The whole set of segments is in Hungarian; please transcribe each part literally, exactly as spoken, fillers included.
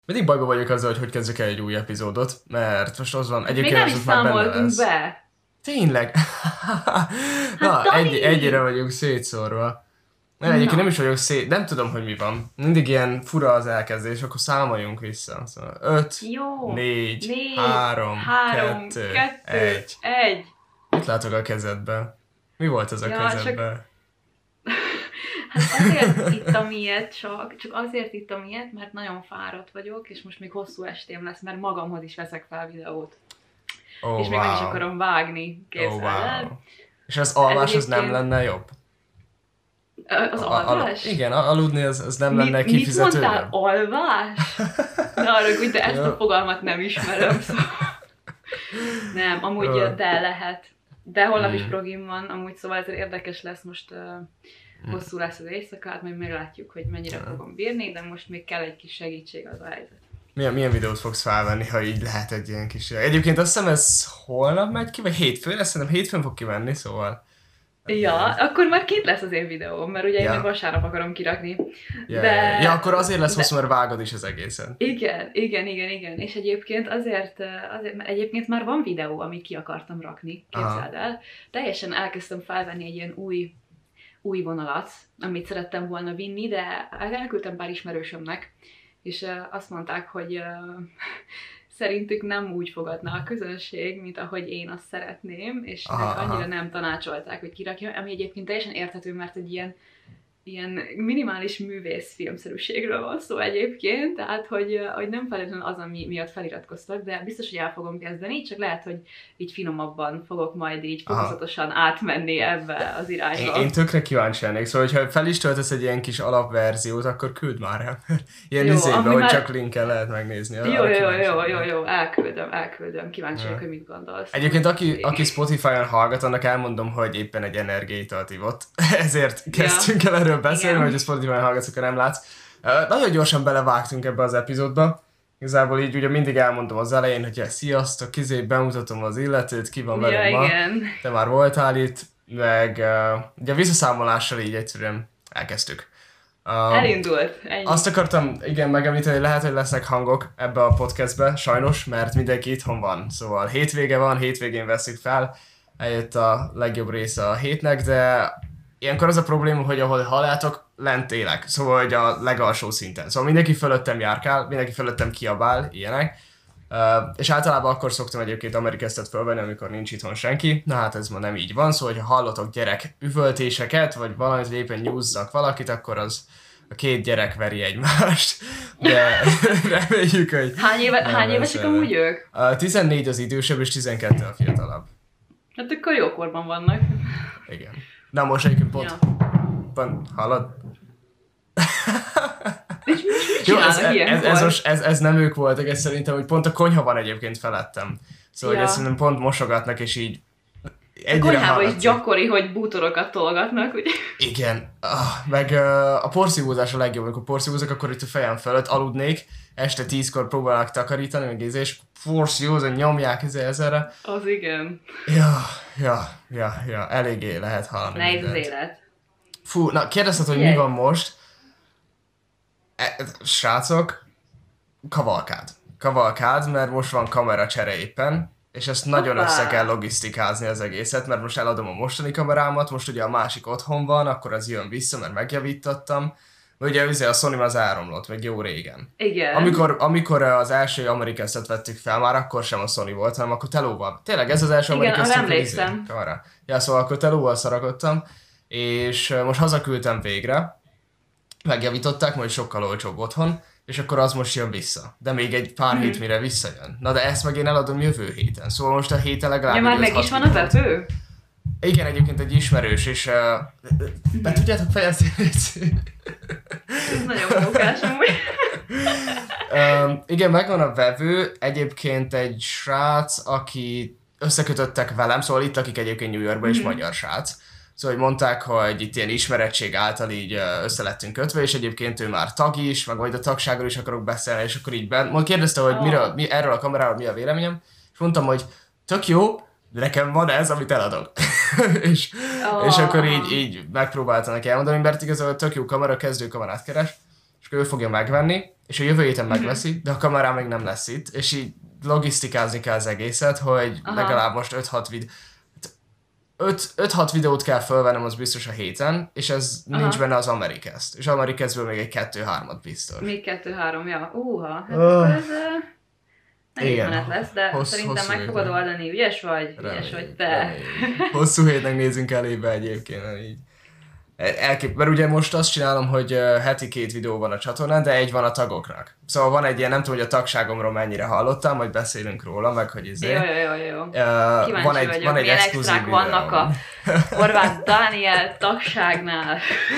Mindig bajba vagyok azzal, hogy hogy kezdjük el egy új epizódot, mert most az van, Még egyébként nem az is ott már benne számoltunk lesz. be. Tényleg? Hát Na, egy, egyre Dani! vagyunk szétszórva. Nem, egyébként nem Na, is vagyok szét, nem tudom, hogy mi van. Mindig ilyen fura az elkezdés, akkor számoljunk vissza. Szóval öt, jó. négy, Négy, három, három, kettő, kettő, egy. egy. Mit látok a kezedben? Mi volt az a Ja, csak... kezedben? Hát azért ittam ilyet csak, csak azért ittam ilyet, mert nagyon fáradt vagyok, és most még hosszú estém lesz, mert magamhoz is veszek fel videót. Oh, És még wow. meg is akarom vágni, Oh, képzeld. wow. És az alvás az nem egyébként- lenne jobb? Az A- al- alvás? igen, aludni az, az nem Mi, lenne mit kifizetődő? mondtál? Alvás? Ne arra, hogy de ezt Ja. a fogalmat nem ismerem, szóval... Nem, amúgy Ö. de lehet. De holnap is Mm. progim van, amúgy szóval ez érdekes lesz, most uh, hosszú lesz az éjszaka, hát majd meglátjuk, hogy mennyire Ja. fogom bírni, de most még kell egy kis segítség, az a helyzet. Milyen, milyen videót fogsz felvenni, ha így lehet egy ilyen kis... Egyébként azt hiszem ez holnap megy ki, vagy hétfőn? Azt szerintem hétfőn fog kimenni, szóval... Ja, akkor már két lesz az én videóm, mert ugye én Ja. meg vasárnap akarom kirakni. Ja, De- ja, ja, akkor azért lesz de- hosszú, mert vágod is az egészen. Igen, igen, igen, igen. És egyébként azért, uh, azért mert egyébként már van videó, amit ki akartam rakni, képzeld el. Teljesen elkezdtem felvenni egy ilyen új, új vonalat, amit szerettem volna vinni, de elküldtem pár ismerősömnek, és uh, azt mondták, hogy uh, szerintük nem úgy fogadna a közönség, mint ahogy én azt szeretném, és Aha, aha, annyira aha. nem tanácsolták, hogy kirakja, ami egyébként teljesen érthető, mert egy ilyen ilyen minimális művészfilmszerűségről van szó egyébként, tehát hogy, hogy nem feltétlenül az, ami miatt feliratkoztak, de biztos, hogy el fogom kezdeni, csak lehet, hogy így finomabban fogok majd így Aha. fokozatosan átmenni ebbe az irányba. Én, én tökre kíváncsi lennék, szóval hogyha fel is töltesz egy ilyen kis alapverziót, akkor küld már el. Ilyen Jó, izébe, ami hogy már- csak linkkel lehet megnézni. Jó, arra jó, kíváncsi jó, lennék. jó, jó, elküldöm, elküldöm, kíváncsi vagyok, Ja. hogy mit gondolsz. Egyébként aki, aki Spotify-on hallgat, annak elmondom, hogy éppen egy energiaitalt ivott. Ezért kezdtünk el erről beszélni, Igen. hogy a Spotify-on hallgatsz, akkor nem látsz. Uh, nagyon gyorsan belevágtunk ebbe az epizódba. Igazából így ugye mindig elmondom az elején, hogy ja, sziasztok, kizé bemutatom az illetőt, ki van velem Ja, ma. igen. Te már voltál itt, meg uh, ugye a visszaszámolással így egyszerűen elkezdtük. Um, Elindult, ennyi. azt akartam, igen, megemlíteni, hogy lehet, hogy lesznek hangok ebbe a podcastbe, sajnos, mert mindenki itthon van. Szóval hétvége van, hétvégén veszük fel, eljött a legjobb része a hétnek, de ilyenkor az a probléma, hogy ahol hallátok, lent élek. Szóval, hogy a legalsó szinten. Szóval mindenki fölöttem járkál, mindenki fölöttem kiabál, ilyenek. Uh, és általában akkor szoktam egyébként Amerikesztet fölvenni, amikor nincs itthon senki. Na hát ez ma nem így van, szóval, ha hallotok gyerek üvöltéseket, vagy valamit, hogy éppen nyúzzak valakit, akkor az a két gyerek veri egymást. De reméljük, hogy... Hány, éve, nem hány lesz évesek vele. amúgy ők? Uh, tizennégy az idősebb, és tizenkettő a fiatalabb. Hát akkor jókorban vannak. Igen. Na most egyébként pont... Ja. Van, hallod? És mit, mit Jó, ez, csinálnak ez, ilyenkor? ez, most- ez, ez nem ők voltak, ez szerintem, hogy pont a konyha van egyébként felettem. Szóval, Ja. hogy ezt szerintem pont mosogatnak, és így A egyre konyhában is hallatszik. gyakori, hogy bútorokat tolgatnak, ugye? Igen. Ah, meg uh, a porszívózás a legjobb, amikor porszívózok, akkor itt a fejem fölött aludnék, este tízkor próbálnak takarítani, meg íze, és porszívózon nyomják ezzel ezerre. Az igen. Ja, ja, ja, ja, eléggé lehet hallani Nehéz az mindent. élet. Fú, na kérdezted, hogy mi Figyelj. van most. E, srácok, kavalkád. Kavalkád, mert most van kameracsere éppen, és ezt nagyon Hoppá. össze kell logisztikázni az egészet, mert most eladom a mostani kamerámat, most ugye a másik otthon van, akkor az jön vissza, mert megjavítottam. Ugye ugye a Sony az elromlott, meg jó régen. Igen. Amikor, amikor az első Amerikesztet vettük fel, már akkor sem a Sony volt, hanem akkor telóval. Tényleg ez az első Igen, Amerikesztünk. arra emlékszem. Arra. Ja, szóval akkor telóval szarakodtam, és ö, most hazaküldtem végre, megjavították, majd sokkal olcsóbb otthon, és akkor az most jön vissza. De még egy pár Mhm. hét mire visszajön. Na de ezt meg én eladom jövő héten. Szóval most a héten legalább... Ja, már egy meg öt-hat is van a videót. vevő? Igen, egyébként egy ismerős, és... Uh, be tudjátok fejezni? Ez nagyon mókás amúgy. Um, igen, megvan a vevő, egyébként egy srác, aki összekötöttek velem, szóval itt lakik egyébként New Yorkban, és Mhm. magyar srác. Szóval hogy mondták, hogy itt ilyen ismerettség által így ö, össze lettünk kötve, és egyébként ő már tag is, meg majd a tagságról is akarok beszélni, és akkor így ben... Majd kérdezte, hogy Oh. miről, mi, erről a kameráról mi a véleményem, és mondtam, hogy tök jó, de nekem van ez, amit eladok. és, Oh. és akkor így, így megpróbáltam neki elmondani, mert igazából tök jó kamera, kezdő kamerát keres, és és ő fogja megvenni, és a jövő héten megveszi, de a kamerám még nem lesz itt, és így logisztikázni kell az egészet, hogy aha. legalább most öt-hat videó, öt-hat videót kell fölvennem, az biztos a héten, és ez aha. nincs benne az Americast. És Americastből még egy kettő-hármat biztos. Még kettő-három, ja. Úha, hát uh. akkor ez uh, nehéz menet lesz, de hossz, szerintem meg fogod oldani. Ügyes vagy? Remény, ügyes vagy te. Remény. Hosszú hétnek nézünk elébe egyébként, így. Elkép, mert ugye most azt csinálom, hogy heti két videó van a csatornán, de egy van a tagoknak. Szóval van egy ilyen, nem tudom, hogy a tagságomról mennyire hallottam, majd beszélünk róla, meg hogy izé. Jó, jó, jó, jó. Uh, van egy, vagyok, van egy milyen extrák videó. Vannak a Horváth Dániel tagságnál.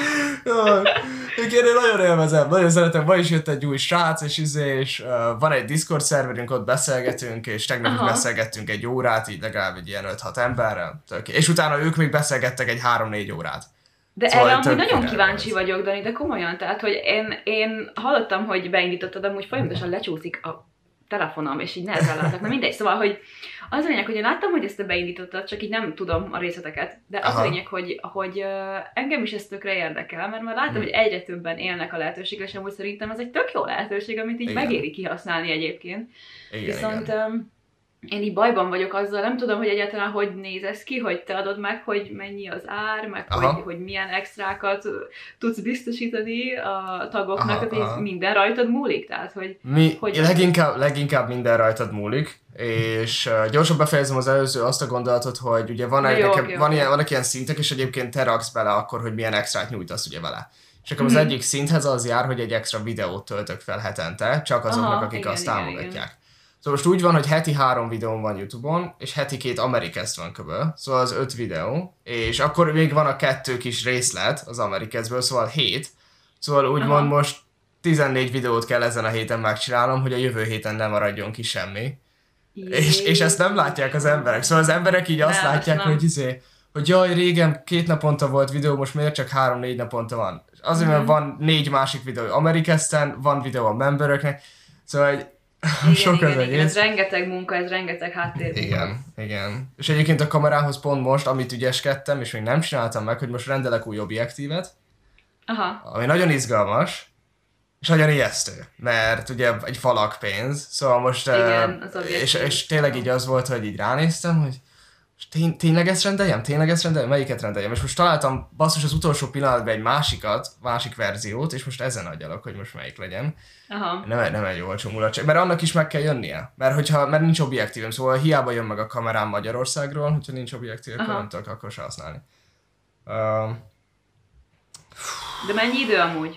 Én nagyon élvezem, nagyon szeretem, ma is jött egy új srác, és izé, és uh, van egy Discord szerverünk, ott beszélgetünk, és tegnap is beszélgettünk egy órát, így legalább egy ilyen öt-hat emberrel. Tök. És utána ők még beszélgettek egy három-négy órát. De szóval erre amúgy nagyon kíváncsi az. vagyok, Dani, de komolyan, tehát, hogy én, én hallottam, hogy beindítottad, amúgy folyamatosan lecsúszik a telefonom, és így nehezen látok, na mindegy, szóval, hogy az a lényeg, hogy én láttam, hogy ezt te beindítottad, csak így nem tudom a részleteket, de az Aha. a lényeg, hogy, hogy uh, engem is ez tökre érdekel, mert már látom, hmm. hogy egyre többen élnek a lehetőséggel, és amúgy szerintem ez egy tök jó lehetőség, amit így igen. megéri kihasználni egyébként. Igen, Viszont igen. Um, én így bajban vagyok azzal, nem tudom, hogy egyáltalán hogy néz ez ki, hogy te adod meg, hogy mennyi az ár, meg hogy, hogy milyen extrákat tudsz biztosítani a tagoknak, tehát minden rajtad múlik, tehát hogy... Mi, hogy leginkább, leginkább minden rajtad múlik, és uh, gyorsan befejezem az előző azt a gondolatot, hogy ugye van, egy, jó, nekem, jó, van jó. Ilyen, vannak ilyen szintek, és egyébként te raksz bele akkor, hogy milyen extrát nyújtasz ugye vele. És akkor mm-hmm. az egyik szinthez az jár, hogy egy extra videót töltök fel hetente, csak azoknak, Aha, akik igen, azt igen, támogatják. Igen. Szóval most úgy van, hogy heti három videón van YouTube-on, és heti két Americast van köböl, szóval az öt videó, és akkor még van a kettő kis részlet az Americastből, szóval hét, szóval úgymond most tizennégy videót kell ezen a héten megcsinálnom, hogy a jövő héten nem maradjon ki semmi. És, és ezt nem látják az emberek, szóval az emberek így azt nem, látják, nem. hogy izé, hogy jaj, régen két naponta volt videó, most miért csak három-négy naponta van. Azért, mert mm. van négy másik videó Americasten, van videó a memberöknek, szóval egy Igen, Sok igen, igen, ez rengeteg munka, ez rengeteg háttérmunka. Igen, igen. És egyébként a kamerához pont most, amit ügyeskedtem, és még nem csináltam meg, hogy most rendelek új objektívet, Aha. ami nagyon izgalmas, és nagyon ijesztő, mert ugye egy falak pénz, szóval most... Igen, az objektív. És, és tényleg így az volt, hogy így ránéztem, hogy Tény, tényleg ezt rendeljem? Tényleg ezt rendeljem? Melyiket rendeljem? És most találtam basszus az utolsó pillanatban egy másikat, másik verziót, és most ezen agyalok, hogy most melyik legyen. Aha. Nem, nem egy olcsó mulatság, mert annak is meg kell jönnie. Mert, hogyha, mert nincs objektívem, szóval hiába jön meg a kamerám Magyarországról, hogyha nincs objektív, akkor nem tudok akkor se használni. Uh, De mennyi idő amúgy?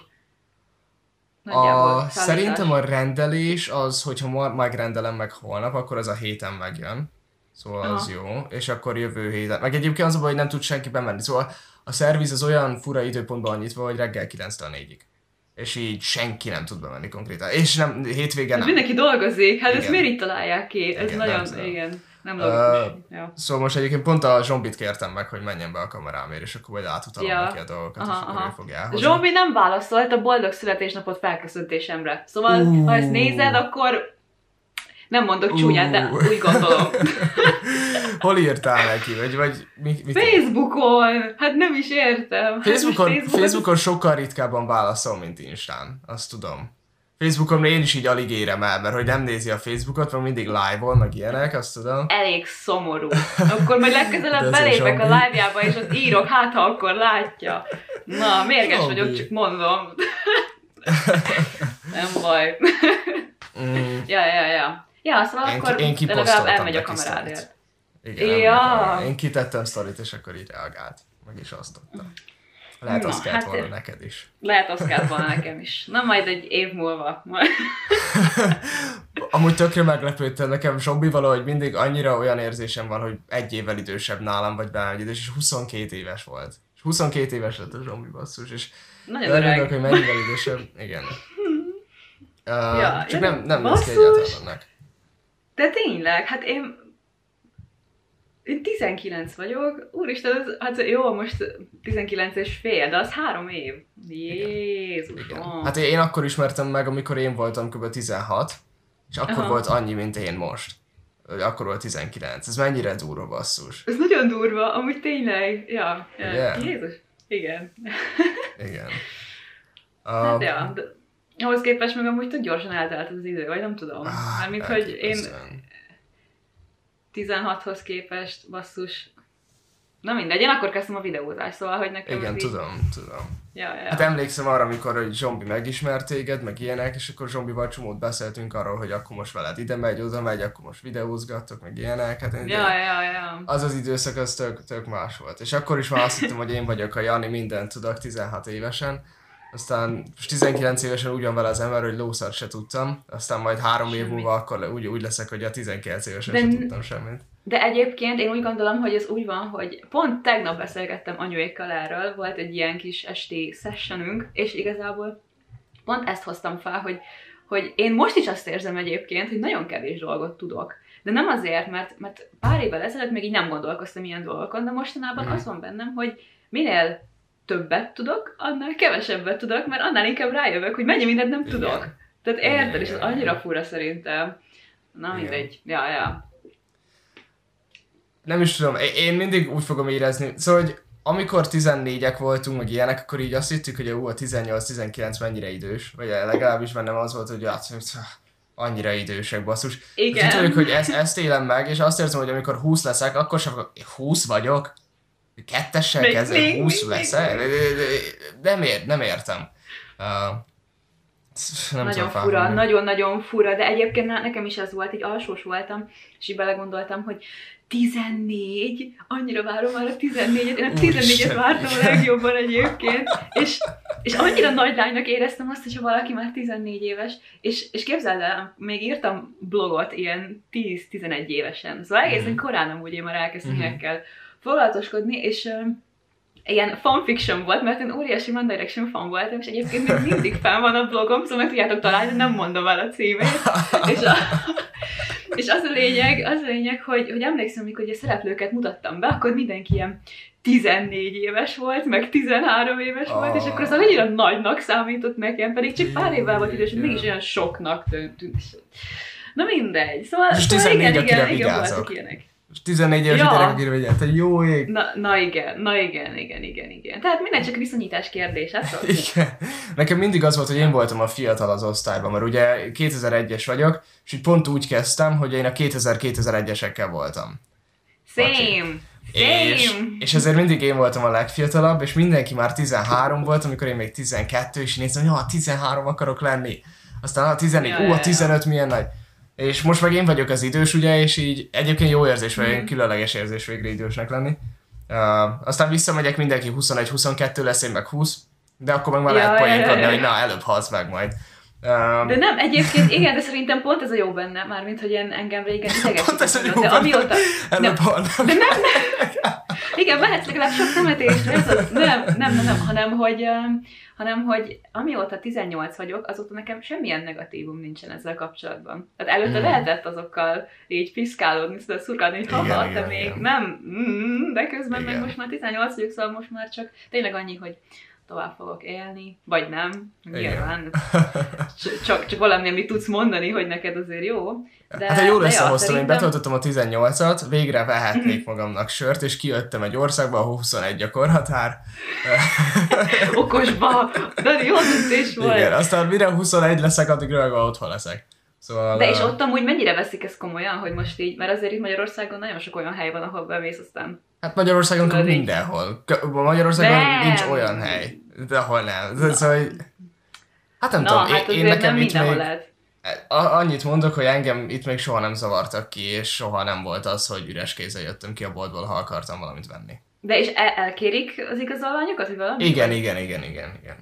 A, szerintem a rendelés az, hogyha ma megrendelem meg holnap, akkor az a héten megjön. Szóval Aha. az jó, és akkor jövő héten. Meg egyébként az a baj, hogy nem tud senki bemenni. Szóval a szerviz az olyan fura időpontban van nyitva, hogy reggel kilenctől négyig. És így senki nem tud bemenni konkrétan. És nem, hétvégen nem. Mindenki dolgozik, hát igen. Ezt miért így találják ki? Ez igen, nagyon, nem, igen, nem logikus. Uh, ja. Szóval most egyébként pont a Zsombit kértem meg, hogy menjen be a kamerámért, és akkor majd átutalom ja. neki a dolgokat, aha, és akkor aha. ő fog elhozni. Zsombi nem válaszolt a boldog születésnapot felköszöntésemre. Szóval, uh. ha ezt nézed, akkor nem mondok uh. csúnyát, de úgy gondolom. Hol írtál neki? Vagy, vagy mi, mit Facebookon! Hát nem is értem. Facebookon, Facebookon... Facebookon sokkal ritkábban válaszol, mint Instán. Azt tudom. Facebookon én is így alig érem el, mert hogy nem nézi a Facebookot, mert mindig live-ol, meg ilyenek, azt tudom. Elég szomorú. Akkor majd legközelebb belépek a live-jába, és ott írok, hát ha akkor látja. Na, mérges Zombi. vagyok, csak mondom. Nem baj. Mm. Ja, ja, ja. Ja, szóval én, akkor én legalább elmegy a kamerádért. Igen, ja. Én kitettem sztorit, és akkor így reagált. Meg is osztottam. Lehet az kellett hát volna neked is. Lehet az kellett volna nekem is. Na majd egy év múlva. Amúgy tökre meglepődtem nekem Zsombi valahogy mindig annyira olyan érzésem van, hogy egy évvel idősebb nálam, vagy bármely idős, és huszonkét éves volt. És huszonkét éves lett a Zsombi basszus, és nagyon öreg. Hogy mennyivel idősebb. Igen. Uh, ja, csak nem, nem néz ki egyáltalán annak. De tényleg, hát én, én tizenkilenc vagyok, úristen, az, hát jó, most tizenkilenc és fél, de az három év. Jézusom. Hát én akkor ismertem meg, amikor én voltam kb. tizenhat, és akkor Aha. volt annyi, mint én most. Akkor volt tizenkilenc. Ez mennyire durva, basszus. Ez nagyon durva, amúgy tényleg. Ja, ja. Yeah. Jézus. Igen. Igen. Hát uh, ja, de... Ahhoz képest meg amúgy tök gyorsan eltelt az idő, vagy nem tudom. Ah, Mármint, hogy én elképesztően. tizenhathoz képest, basszus. Na mindegy, én akkor kezdtem a videózást, szóval, hogy nekem Igen, ez így... tudom, tudom. Ja, ja. Hát emlékszem arra, amikor hogy Zsombi megismert téged, meg ilyenek, és akkor Zsombival csomót beszéltünk arról, hogy akkor most veled ide megy, oda megy, akkor most videózgattok, meg ilyenek. Hát én Ja, ja, ja. az az időszak, az tök, tök más volt. És akkor is már azt hittem, hogy én vagyok a Jani, mindent tudok tizenhat évesen. Aztán most tizenkilenc évesen úgy van vele az ember, hogy lószart se tudtam. Aztán majd három év Semmit. múlva akkor úgy, úgy leszek, hogy a tizenkilenc évesen De se n- tudtam semmit. De egyébként én úgy gondolom, hogy ez úgy van, hogy pont tegnap beszélgettem anyuékkal erről, volt egy ilyen kis esti sessionünk, és igazából pont ezt hoztam fel, hogy, hogy én most is azt érzem egyébként, hogy nagyon kevés dolgot tudok. De nem azért, mert, mert pár évvel ezelőtt még így nem gondolkoztam ilyen dolgokon, de mostanában Mhm. az van bennem, hogy minél többet tudok, annál kevesebbet tudok, mert annál inkább rájövök, hogy mennyi mindent nem tudok. Igen. Tehát Igen, érted, és ez igen, annyira igen. fura szerintem. Na Igen. mindegy. Ja, ja. Nem is tudom, én- én mindig úgy fogom érezni, szóval, hogy amikor tizennégyek voltunk, meg ilyenek, akkor így azt hittük, hogy ú, a tizennyolc tizenkilenc mennyire idős, vagy legalábbis bennem az volt, hogy hát, annyira idősek, basszus. Igen. És tudjuk, hogy ezt, ezt élem meg, és azt érzem, hogy amikor húsz leszek, akkor sem fogok, húsz vagyok? Kettessel Még- kezdve még- húsz még- leszek? Nem, ér, nem értem. Uh, nem Nagyon tudom fura, felfogni. nagyon-nagyon fura, de egyébként ne- nekem is ez volt, így alsós voltam, és így belegondoltam, hogy tizennégy, annyira várom már a tizennégyet, én a tizennégyet Úristen, vártam a igen. legjobban egyébként, és, és annyira nagy lánynak éreztem azt, hogyha valaki már tizennégy éves, és, és képzeld el, még írtam blogot ilyen tíz-tizenegy évesen, szóval egészen Mhm. korán amúgy én már elkezdtem Mhm. ilyenekkel foglalatoskodni, és öm, ilyen fanfiction volt, mert én óriási One Direction fan voltam, és egyébként még mindig fenn van a blogom, szóval meg tudjátok találni, nem mondom el a címét. És, a, és az a lényeg, az a lényeg, hogy, hogy emlékszem, amikor ugye a szereplőket mutattam be, akkor mindenki ilyen tizennégy éves volt, meg tizenhárom éves volt, és akkor az annyira nagynak számított nekem, pedig csak pár évvel volt idős, hogy mégis olyan soknak tűnt. Na mindegy. Szóval, És szóval tizennégy, igen, akire igen, igen, vigyázok. voltak ilyenek. És tizennégy éves Ja. gyerek, akire vigyált, te jó ég. Na, na igen, na igen, igen, igen, igen. Tehát minden csak viszonyítás kérdése, szóval. Igen. Nekem mindig az volt, hogy én voltam a fiatal az osztályban, mert ugye kétezer-egyes vagyok, és így pont úgy kezdtem, hogy én a kétezer-kétezer-egyesekkel voltam. Same. És, Same. és ezért mindig én voltam a legfiatalabb, és mindenki már tizenhárom volt, amikor én még tizenkettő, és néztem, hogy ha tizenhárom akarok lenni. Aztán a tizennégy, Ja, ú, ja, a ja. tizenöt milyen nagy. És most meg én vagyok az idős, ugye, és így egyébként jó érzés, vagy Mhm. különleges érzés végre idősnek lenni. Uh, aztán visszamegyek, mindenki huszonegy-huszonkettő lesz, én meg húsz, de akkor meg már Ja, lehet ja, poénkodni, ja, ja. hogy na, előbb halsz meg majd. Um, De nem, egyébként igen, de szerintem pont ez a jó benne, mármint, hogy én engem régen pont ez a idegesített. jó De benne. amióta... előbb nem, halnak. de nem, nem. Igen, mehetsz legalább sok temetésre, ez az. Nem, nem, nem, nem, hanem hogy, um, hanem hogy amióta tizennyolc vagyok, azóta nekem semmilyen negatívum nincsen ezzel kapcsolatban. Tehát előtte Mm. lehetett azokkal így piszkálódni, szóval szurkálni, hogy Igen, haha, te igen, még igen. nem, mm, de közben Igen. meg most már tizennyolc vagyok, szóval most már csak tényleg annyi, hogy tovább fogok élni, vagy nem, nyilván. Cs- Csak, csak valami, amit tudsz mondani, hogy neked azért jó. De, Hát, ha jól de ja, összehoztam, én szerintem- betöltöttem a tizennyolcat, végre vehetnék magamnak sört, és kijöttem egy országba, ahol huszonegy a korhatár. Okosba! De jó döntés volt. Igen, aztán mire huszonegy leszek, addig rögve otthon leszek. Szóval... De és uh, ott amúgy mennyire veszik ezt komolyan, hogy most így, mert azért itt Magyarországon nagyon sok olyan hely van, ahol bemész, aztán... Hát Magyarországon Tudod, így- mindenhol. K- Magyarországon Nem. nincs olyan hely, de ahol nem. De szóval, hogy- hát nem Na, tudom, hát én, én azért nekem nem itt mindenhol még... lehet. A- annyit mondok, hogy engem itt még soha nem zavartak ki, és soha nem volt az, hogy üres kézzel jöttem ki a boltból, ha akartam valamit venni. De és el- elkérik az igazolványokat, hogy valami? Igen, igen, igen, igen, igen.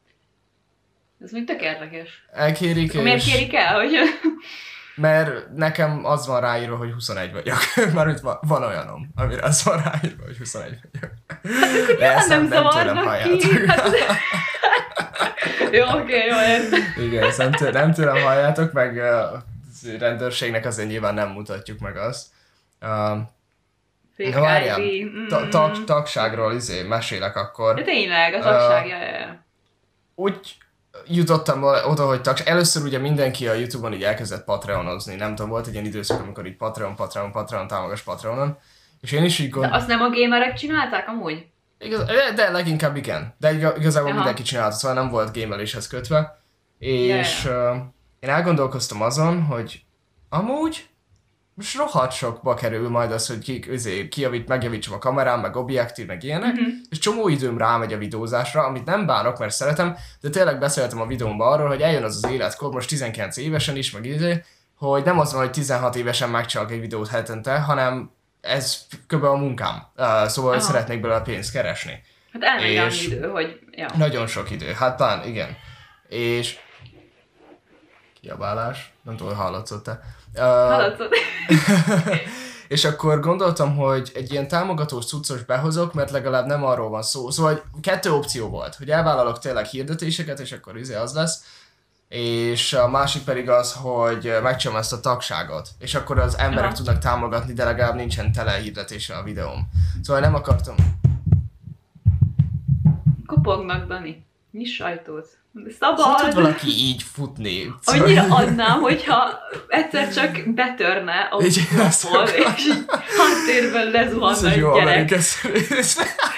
Ez még tök érdekes. Elkérik, Akkor miért és... kérik el, hogy... Mert nekem az van ráírva, hogy huszonegy vagyok. Már itt van, van olyanom, amire az van ráírva, hogy huszonegy vagyok. De Ja, ezt nem tőlem zavarnak ki. halljátok. Hát... jó, oké, jó, értem. Igen, ezt nem, tőlem, nem tőlem halljátok, meg a rendőrségnek azért nyilván nem mutatjuk meg azt. Uh, Fake ha várjál, I D. ta- mm. tag, tagságról izé, mesélek akkor. De tényleg, a tagság, ja, ja, ja. Úgy jutottam oda, hogy tagság. Először ugye mindenki a YouTube-on így elkezdett Patreonozni. Nem tudom, volt egy ilyen időszak, amikor így Patreon, Patreon, Patreon, támogass Patreonon. És én is így De gond... azt nem a gamerek csinálták amúgy? Igaz, de leginkább igen. De iga- igazából Aha. mindenki csinálta, szóval nem volt gameléshez kötve. És yeah. uh, én elgondolkoztam azon, hogy amúgy most rohadt sokba kerül majd az, hogy ki, azért, kijavít, megjavítsam a kamerám, meg objektív, meg ilyenek, Mhm. és csomó időm rámegy a videózásra, amit nem bánok, mert szeretem, de tényleg beszéltem a videómban arról, hogy eljön az az életkor, most tizenkilenc évesen is, meg izé, hogy nem az van, hogy tizenhat évesen megcsinálok egy videót hetente, hanem ez kb. A munkám. Uh, szóval hogy Aha. szeretnék belőle pénzt keresni. Hát elmegy annyi És- idő, hogy... Ja. Nagyon sok idő, hát talán igen. És... Kiabálás, nem tudom, hogy hallatszott-e. Uh, Hallottad? és akkor gondoltam, hogy egy ilyen támogatós cuccos behozok, mert legalább nem arról van szó. Szóval kettő opció volt, hogy elvállalok tényleg hirdetéseket, és akkor izé az lesz. És a másik pedig az, hogy megcsinálom ezt a tagságot. És akkor az emberek Aha. tudnak támogatni, de legalább nincsen tele hirdetése a videóm. Szóval nem akartam... Kopognak, Dani. Nyiss sajtót. Hogy tud Szabad! valaki így futni? Annyira adnám, hogyha egyszer csak betörne a Így napon, és így háttérben Ez lezuhanna egy egy jó gyerek. amerikai színész.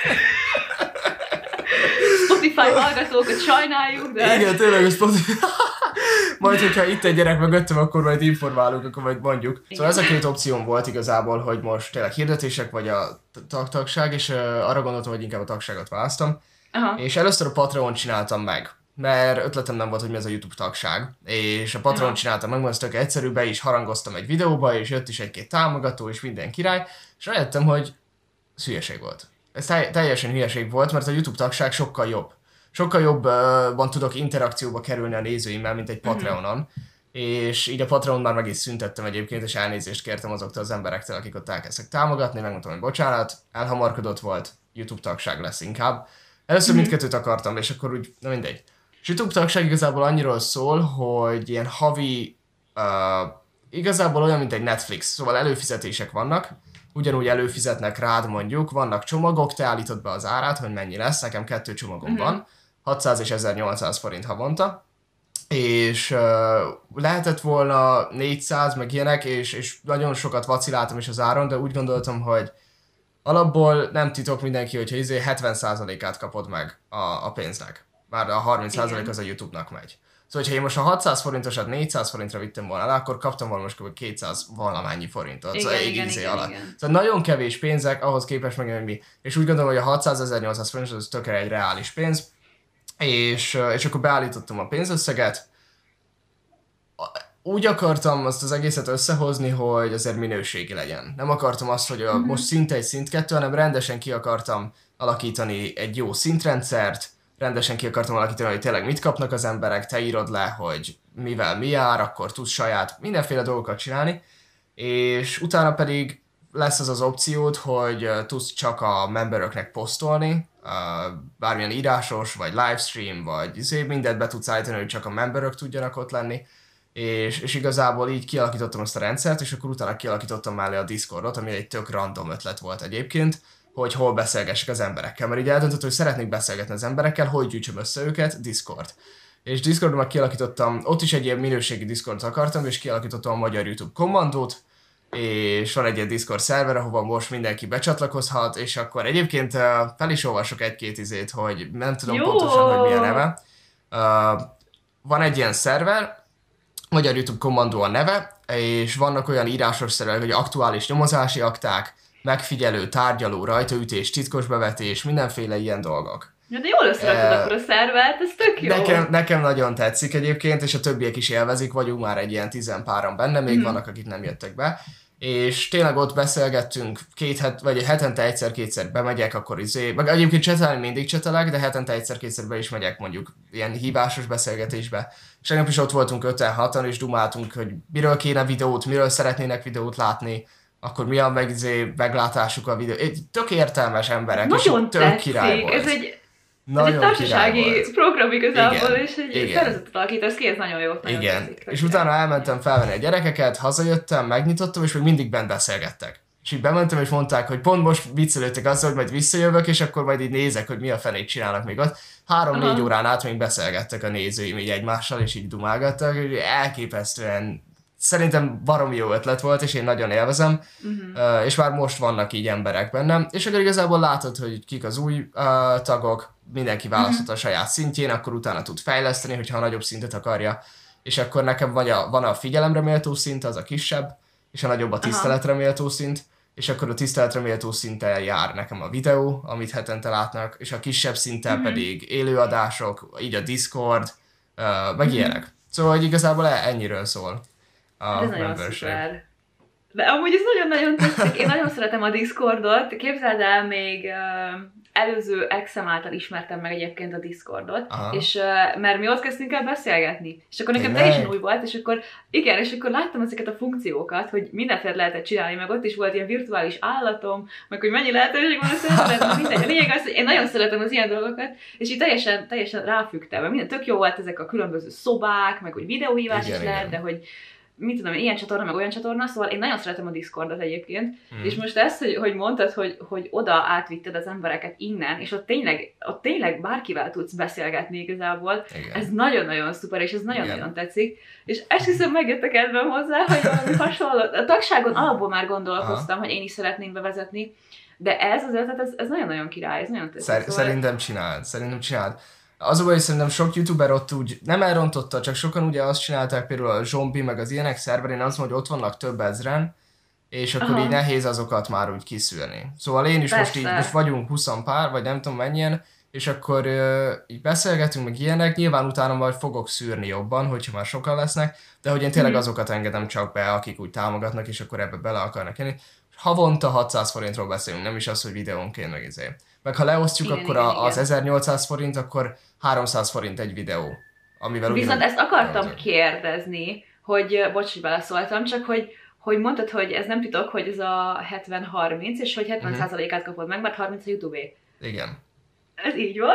Spotify hallgatókat sajnáljuk, de... Igen, tényleg, ez pont... Majd, hogyha itt egy gyerek mögöttem, akkor majd informálunk, akkor majd mondjuk. Szóval ez a két opcióm volt igazából, hogy most tényleg hirdetések, vagy a tag tagság, és uh, arra gondoltam, hogy inkább a tagságot választom. Aha. És először a Patreon csináltam meg, mert ötletem nem volt, hogy mi az a YouTube tagság. És a Patreon Aha. csináltam meg, mert ez tök egyszerű, be is harangoztam egy videóba, és jött is egy-két támogató, és minden király, és rájöttem, hogy ez hülyeség volt. Ez telj- teljesen hülyeség volt, mert a YouTube tagság sokkal jobb. Sokkal jobban tudok interakcióba kerülni a nézőimmel, mint egy Patreonon. És így a Patreon már meg is szüntettem egyébként, és elnézést kértem azoktól az emberektől, akik ott elkezdtek támogatni, megmondtam, hogy bocsánat, elhamarkodott volt, YouTube tagság lesz inkább. Először Mhm. mindkettőt akartam, és akkor úgy, na mindegy. És YouTube tagság igazából annyiról szól, hogy ilyen havi, uh, igazából olyan, mint egy Netflix, szóval előfizetések vannak, ugyanúgy előfizetnek rád mondjuk, vannak csomagok, te állítod be az árát, hogy mennyi lesz, nekem kettő csomagom Mhm. van, hatszáz és ezernyolcszáz forint havonta, és uh, lehetett volna négyszáz, meg ilyenek, és, és nagyon sokat vaciláltam is az áron, de úgy gondoltam, hogy alapból nem titok mindenki, hogyha izé hetven százalékát kapod meg a, a pénznek. Már a harminc százalék Igen. az a YouTube-nak megy. Szóval, ha én most a hatszáz forintosat négyszáz forintra vittem volna le, akkor kaptam volna most kb. kétszáz valamennyi forintot. Igen, Szóval egy igen, izé igen, alatt. igen. Szóval nagyon kevés pénzek ahhoz képest meg, hogy mi. És úgy gondolom, hogy a hatszáz ezernyolcszáz forint az tökre egy reális pénz. És, és akkor beállítottam a pénzösszeget. Úgy akartam azt az egészet összehozni, hogy azért minőségi legyen. Nem akartam azt, hogy a, Mhm. most szint egy, szint kettő, hanem rendesen ki akartam alakítani egy jó szintrendszert, rendesen ki akartam alakítani, hogy tényleg mit kapnak az emberek, te írod le, hogy mivel mi jár, akkor tudsz saját mindenféle dolgokat csinálni, és utána pedig lesz az az opciód, hogy uh, tudsz csak a memberöknek posztolni, uh, bármilyen írásos, vagy livestream, vagy izé, mindent be tudsz állítani, hogy csak a memberök tudjanak ott lenni, és, és igazából így kialakítottam ezt a rendszert, és akkor utána kialakítottam mellé a Discordot, ami egy tök random ötlet volt egyébként, hogy hol beszélgessek az emberekkel, mert így eldöntöttem, hogy szeretnék beszélgetni az emberekkel, hogy gyűjtsem össze őket, Discord. És Discordon meg kialakítottam, ott is egy ilyen minőségi Discordot akartam, és kialakítottam a magyar YouTube kommandót, és van egy ilyen Discord szerver, ahova most mindenki becsatlakozhat, és akkor egyébként uh, fel is olvasok egy-két izét, hogy nem tudom Jó! pontosan, hogy mi a neve. Uh, van egy ilyen szerver, Magyar YouTube kommandó a neve, és vannak olyan írásos szervek, hogy aktuális nyomozási akták, megfigyelő, tárgyaló, rajtaütés, titkos bevetés, mindenféle ilyen dolgok. Ja, de jól összerakod Eh, akkor a szervert, ez tök jó. Nekem, nekem nagyon tetszik egyébként, és a többiek is élvezik, vagyunk már egy ilyen tizenpáran benne, még Mhm. vannak, akik nem jöttek be. És tényleg ott beszélgettünk, két het, vagy hetente egyszer-kétszer bemegyek, akkor izé, meg egyébként csetelni mindig csetelek, de hetente egyszer-kétszer be is megyek mondjuk ilyen hívásos beszélgetésbe. És tegnap is ott voltunk öten-hatan, és dumáltunk, hogy miről kéne videót, miről szeretnének videót látni, akkor mi a meg, izé, meglátásuk a videó. Egy tök értelmes emberek, Nagyon és tök király tetszik, volt. ez egy, ez egy Nagyon király társasági volt. program igazából, Igen, és egy igen. szervezetet alakítasz ki, ez nagyon jó. Nagyon Igen, tetszik, és tök utána elmentem felvenni a gyerekeket, hazajöttem, megnyitottam, és még mindig bent beszélgettek. És így bementem, és mondták, hogy pont most viccelődtek azzal, hogy majd visszajövök, és akkor majd így nézek, hogy mi a fenét csinálnak még ott. Három-négy Aha. órán át még beszélgettek a nézőim így egymással, és így dumálgattak, és elképesztően szerintem baromi jó ötlet volt, és én nagyon élvezem, uh-huh. és már most vannak így emberek bennem, és akkor igazából látod, hogy kik az új uh, tagok, mindenki választhat uh-huh. a saját szintjén, akkor utána tud fejleszteni, hogyha a nagyobb szintet akarja, és akkor nekem van a, van a figyelemre méltó szint, az a kisebb, és a nagyobb a tiszteletre méltó szint, és akkor a tiszteletre méltó szinten jár nekem a videó, amit hetente látnak, és a kisebb szinten uh-huh. pedig élőadások, így a Discord, uh, meg uh-huh. ilyenek. Szóval hogy igazából ennyiről szól a Ez nagyon szuper. De amúgy ez nagyon-nagyon tetszik. Én nagyon szeretem a Discordot. Képzeld el, még uh, előző exem által ismertem meg egyébként a Discordot, aha. és uh, mert mi ott kezdtünk el beszélgetni. És akkor nekem teljesen új volt, és akkor igen, és akkor láttam ezeket a funkciókat, hogy mindenféle lehetett csinálni, meg ott is volt ilyen virtuális állatom, meg hogy mennyi lehetőség van a szervezetben, mindegy. A lényeg az, hogy én nagyon szeretem az ilyen dolgokat, és így teljesen, teljesen ráfügtem, mert minden tök jó volt, ezek a különböző szobák, meg hogy videóhívás igen, is lehet, de hogy mit tudom, ilyen csatorna, meg olyan csatorna, szóval én nagyon szeretem a Discordot egyébként, mm. és most ezt, hogy, hogy mondtad, hogy, hogy oda átvitted az embereket innen, és ott tényleg, ott tényleg bárkivel tudsz beszélgetni igazából, igen. ez nagyon-nagyon szuper, és ez nagyon-nagyon tetszik, és esküszöm megjött a kedvem hozzá, hogy valami hasonló. A tagságon alapból már gondolkoztam, aha. hogy én is szeretném bevezetni, de ez az ötlet, ez, ez nagyon-nagyon király, ez nagyon tetszik. Szer- szóval... Szerintem csináld, szerintem csináld. Az a baj, hogy szerintem sok youtuber ott úgy nem elrontotta, csak sokan ugye azt csinálták, például a Zsombi, meg az ilyenek szerverén, azt mondom, hogy ott vannak több ezren, és akkor aha. így nehéz azokat már úgy kiszűrni. Szóval én is persze. most így, most vagyunk húsz pár, vagy nem tudom mennyien, és akkor uh, így beszélgetünk, meg ilyenek, nyilván utána majd fogok szűrni jobban, hogyha már sokan lesznek, de hogy én tényleg azokat engedem csak be, akik úgy támogatnak, és akkor ebbe bele akarnak jönni. Havonta hatszáz forintról beszélünk, nem is az, hogy videónként meg izé. Meg ha leosztjuk, igen, akkor igen, a, az ezernyolcszáz forint, akkor háromszáz forint egy videó. Amivel viszont ezt akartam azok. kérdezni, hogy, bocs, hogy beleszóltam, csak hogy, hogy mondtad, hogy ez nem titok, hogy ez a hetven harminc, és hogy hetven százalékát uh-huh. kapod meg, mert harminc a YouTube-é. Igen. Ez így van?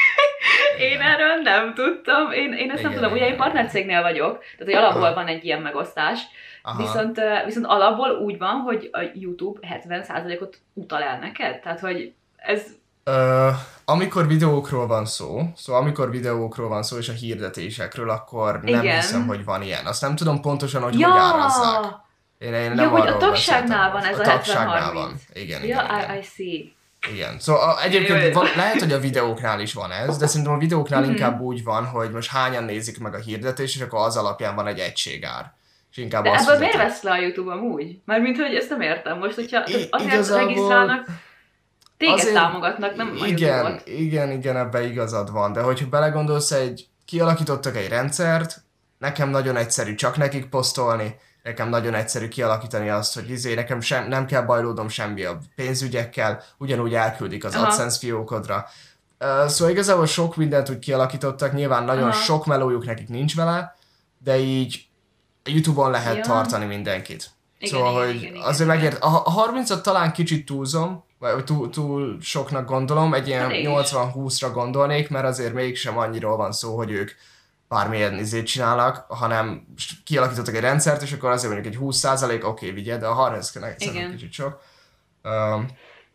Én erről nem tudtam. Én, én ezt igen, nem tudom, ugye én partnercégnél vagyok, tehát hogy alapból van egy ilyen megosztás, viszont, viszont alapból úgy van, hogy a YouTube hetven százalékot utal el neked, tehát hogy ez... Uh, amikor videókról van szó, szóval amikor videókról van szó és a hirdetésekről, akkor nem igen. hiszem, hogy van ilyen. Azt nem tudom pontosan, hogy ja. hogy árazzák. Én, én nem ja, hogy a tagságnál van ez a, a hetven harminc. Igen, ja, igen, igen. I, I see. Igen, szóval egyébként van, lehet, hogy a videóknál is van ez, de szerintem a videóknál mm-hmm. inkább úgy van, hogy most hányan nézik meg a hirdetést, és akkor az alapján van egy egységár. És inkább de ebből miért vesz le a YouTube amúgy? Mármint, hogy ezt nem értem most, hogyha azért igazából... regisztrálnak, téged azért... támogatnak, nem a igen, YouTube-ot. Igen, igen, ebben igazad van, de hogyha belegondolsz, egy, kialakítottak egy rendszert, nekem nagyon egyszerű csak nekik posztolni, nekem nagyon egyszerű kialakítani azt, hogy izé, nekem sem, nem kell bajlódnom semmi a pénzügyekkel, ugyanúgy elküldik az aha. AdSense fiókodra. Uh, szóval igazából sok mindent úgy kialakítottak, nyilván nagyon aha. sok melójuk nekik nincs vele, de így a YouTube-on lehet ja. tartani mindenkit. Igen, szóval, igen, hogy igen, igen, azért megért, a harmincat talán kicsit túlzom, vagy túl, túl soknak gondolom, egy ilyen nyolcvan-húszra gondolnék, mert azért mégsem annyiról van szó, hogy ők bármilyen izét csinálnak, hanem kialakítottak egy rendszert, és akkor azért mondjuk egy húsz százalék, oké, okay, vigyed, de a harminc szerintem kicsit sok. Um,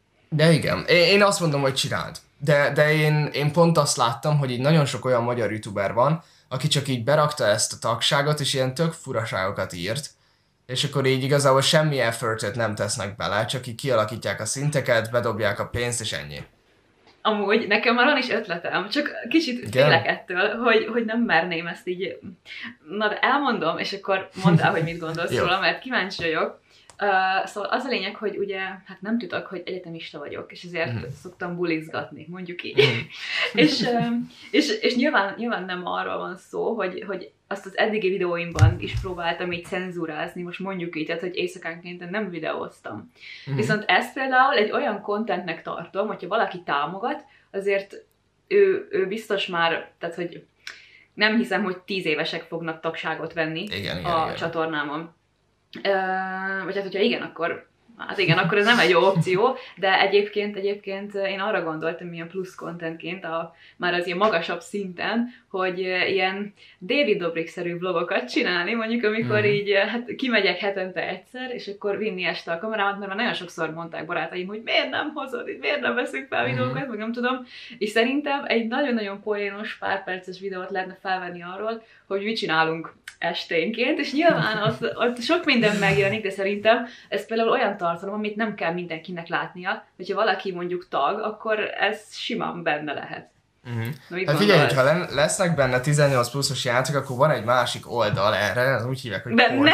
de igen, én, én azt mondom, hogy csináld. De, de én, én pont azt láttam, hogy így nagyon sok olyan magyar youtuber van, aki csak így berakta ezt a tagságot, és ilyen tök furaságokat írt, és akkor így igazából semmi effortot nem tesznek bele, csak így kialakítják a szinteket, bedobják a pénzt, és ennyi. Amúgy nekem már van is ötletem, csak kicsit félek ettől, hogy, hogy nem merném ezt így... Na de elmondom, és akkor mondd el, hogy mit gondolsz róla, mert kíváncsi vagyok. Uh, szóval az a lényeg, hogy ugye, hát nem tudok, hogy egyetemista vagyok, és ezért mm. szoktam bulizgatni, mondjuk így. Mm. és, um, és, és nyilván, nyilván nem arról van szó, hogy, hogy azt az eddigi videóimban is próbáltam így cenzúrázni, most mondjuk így, tehát hogy éjszakánként nem videóztam. Mm. Viszont ezt például egy olyan contentnek tartom, hogyha valaki támogat, azért ő, ő biztos már, tehát hogy nem hiszem, hogy tíz évesek fognak tagságot venni igen, a igen, csatornámon. Uh, vagy hát, hogyha igen, akkor Hát igen, akkor ez nem egy jó opció, de egyébként, egyébként én arra gondoltam ilyen plusz contentként, a, már az ilyen magasabb szinten, hogy ilyen David Dobrik-szerű vlogokat csinálni, mondjuk amikor mm. így hát kimegyek hetente egyszer, és akkor vinni este a kamerámat, mert már nagyon sokszor mondták barátaim, hogy miért nem hozod itt, miért nem veszünk fel videókat, mm. meg nem tudom, és szerintem egy nagyon-nagyon poénos pár perces videót lehetne felvenni arról, hogy mit csinálunk esténként, és nyilván az, ott sok minden megjelenik, de szerintem ez például olyan tartalom, amit nem kell mindenkinek látnia, hogyha valaki mondjuk tag, akkor ez simán benne lehet. Uh-huh. Hát figyelj, hogyha lesznek benne tizennyolc pluszos játékok, akkor van egy másik oldal erre, az úgy hívják, hogy de, ne,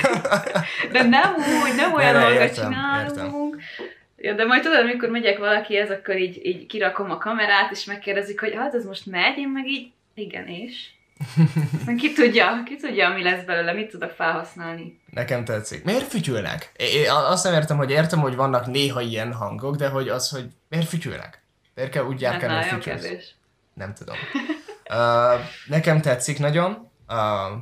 de nem úgy, nem olyan dolgokat csinálunk. Értem. Ja, de majd tudod, amikor megyek valakihez, akkor így, így kirakom a kamerát, és megkérdezik, hogy hát ez most megy, én meg így, igen, és? Aztán ki tudja, ki tudja, mi lesz belőle, mit tudok felhasználni. Nekem tetszik. Miért fütyülnek? Én azt nem értem, hogy értem, hogy vannak néha ilyen hangok, de hogy az, hogy miért fütyülnek? Miért kell úgy járkálni, hogy fütyülsz? Nem tudom. uh, nekem tetszik nagyon, uh,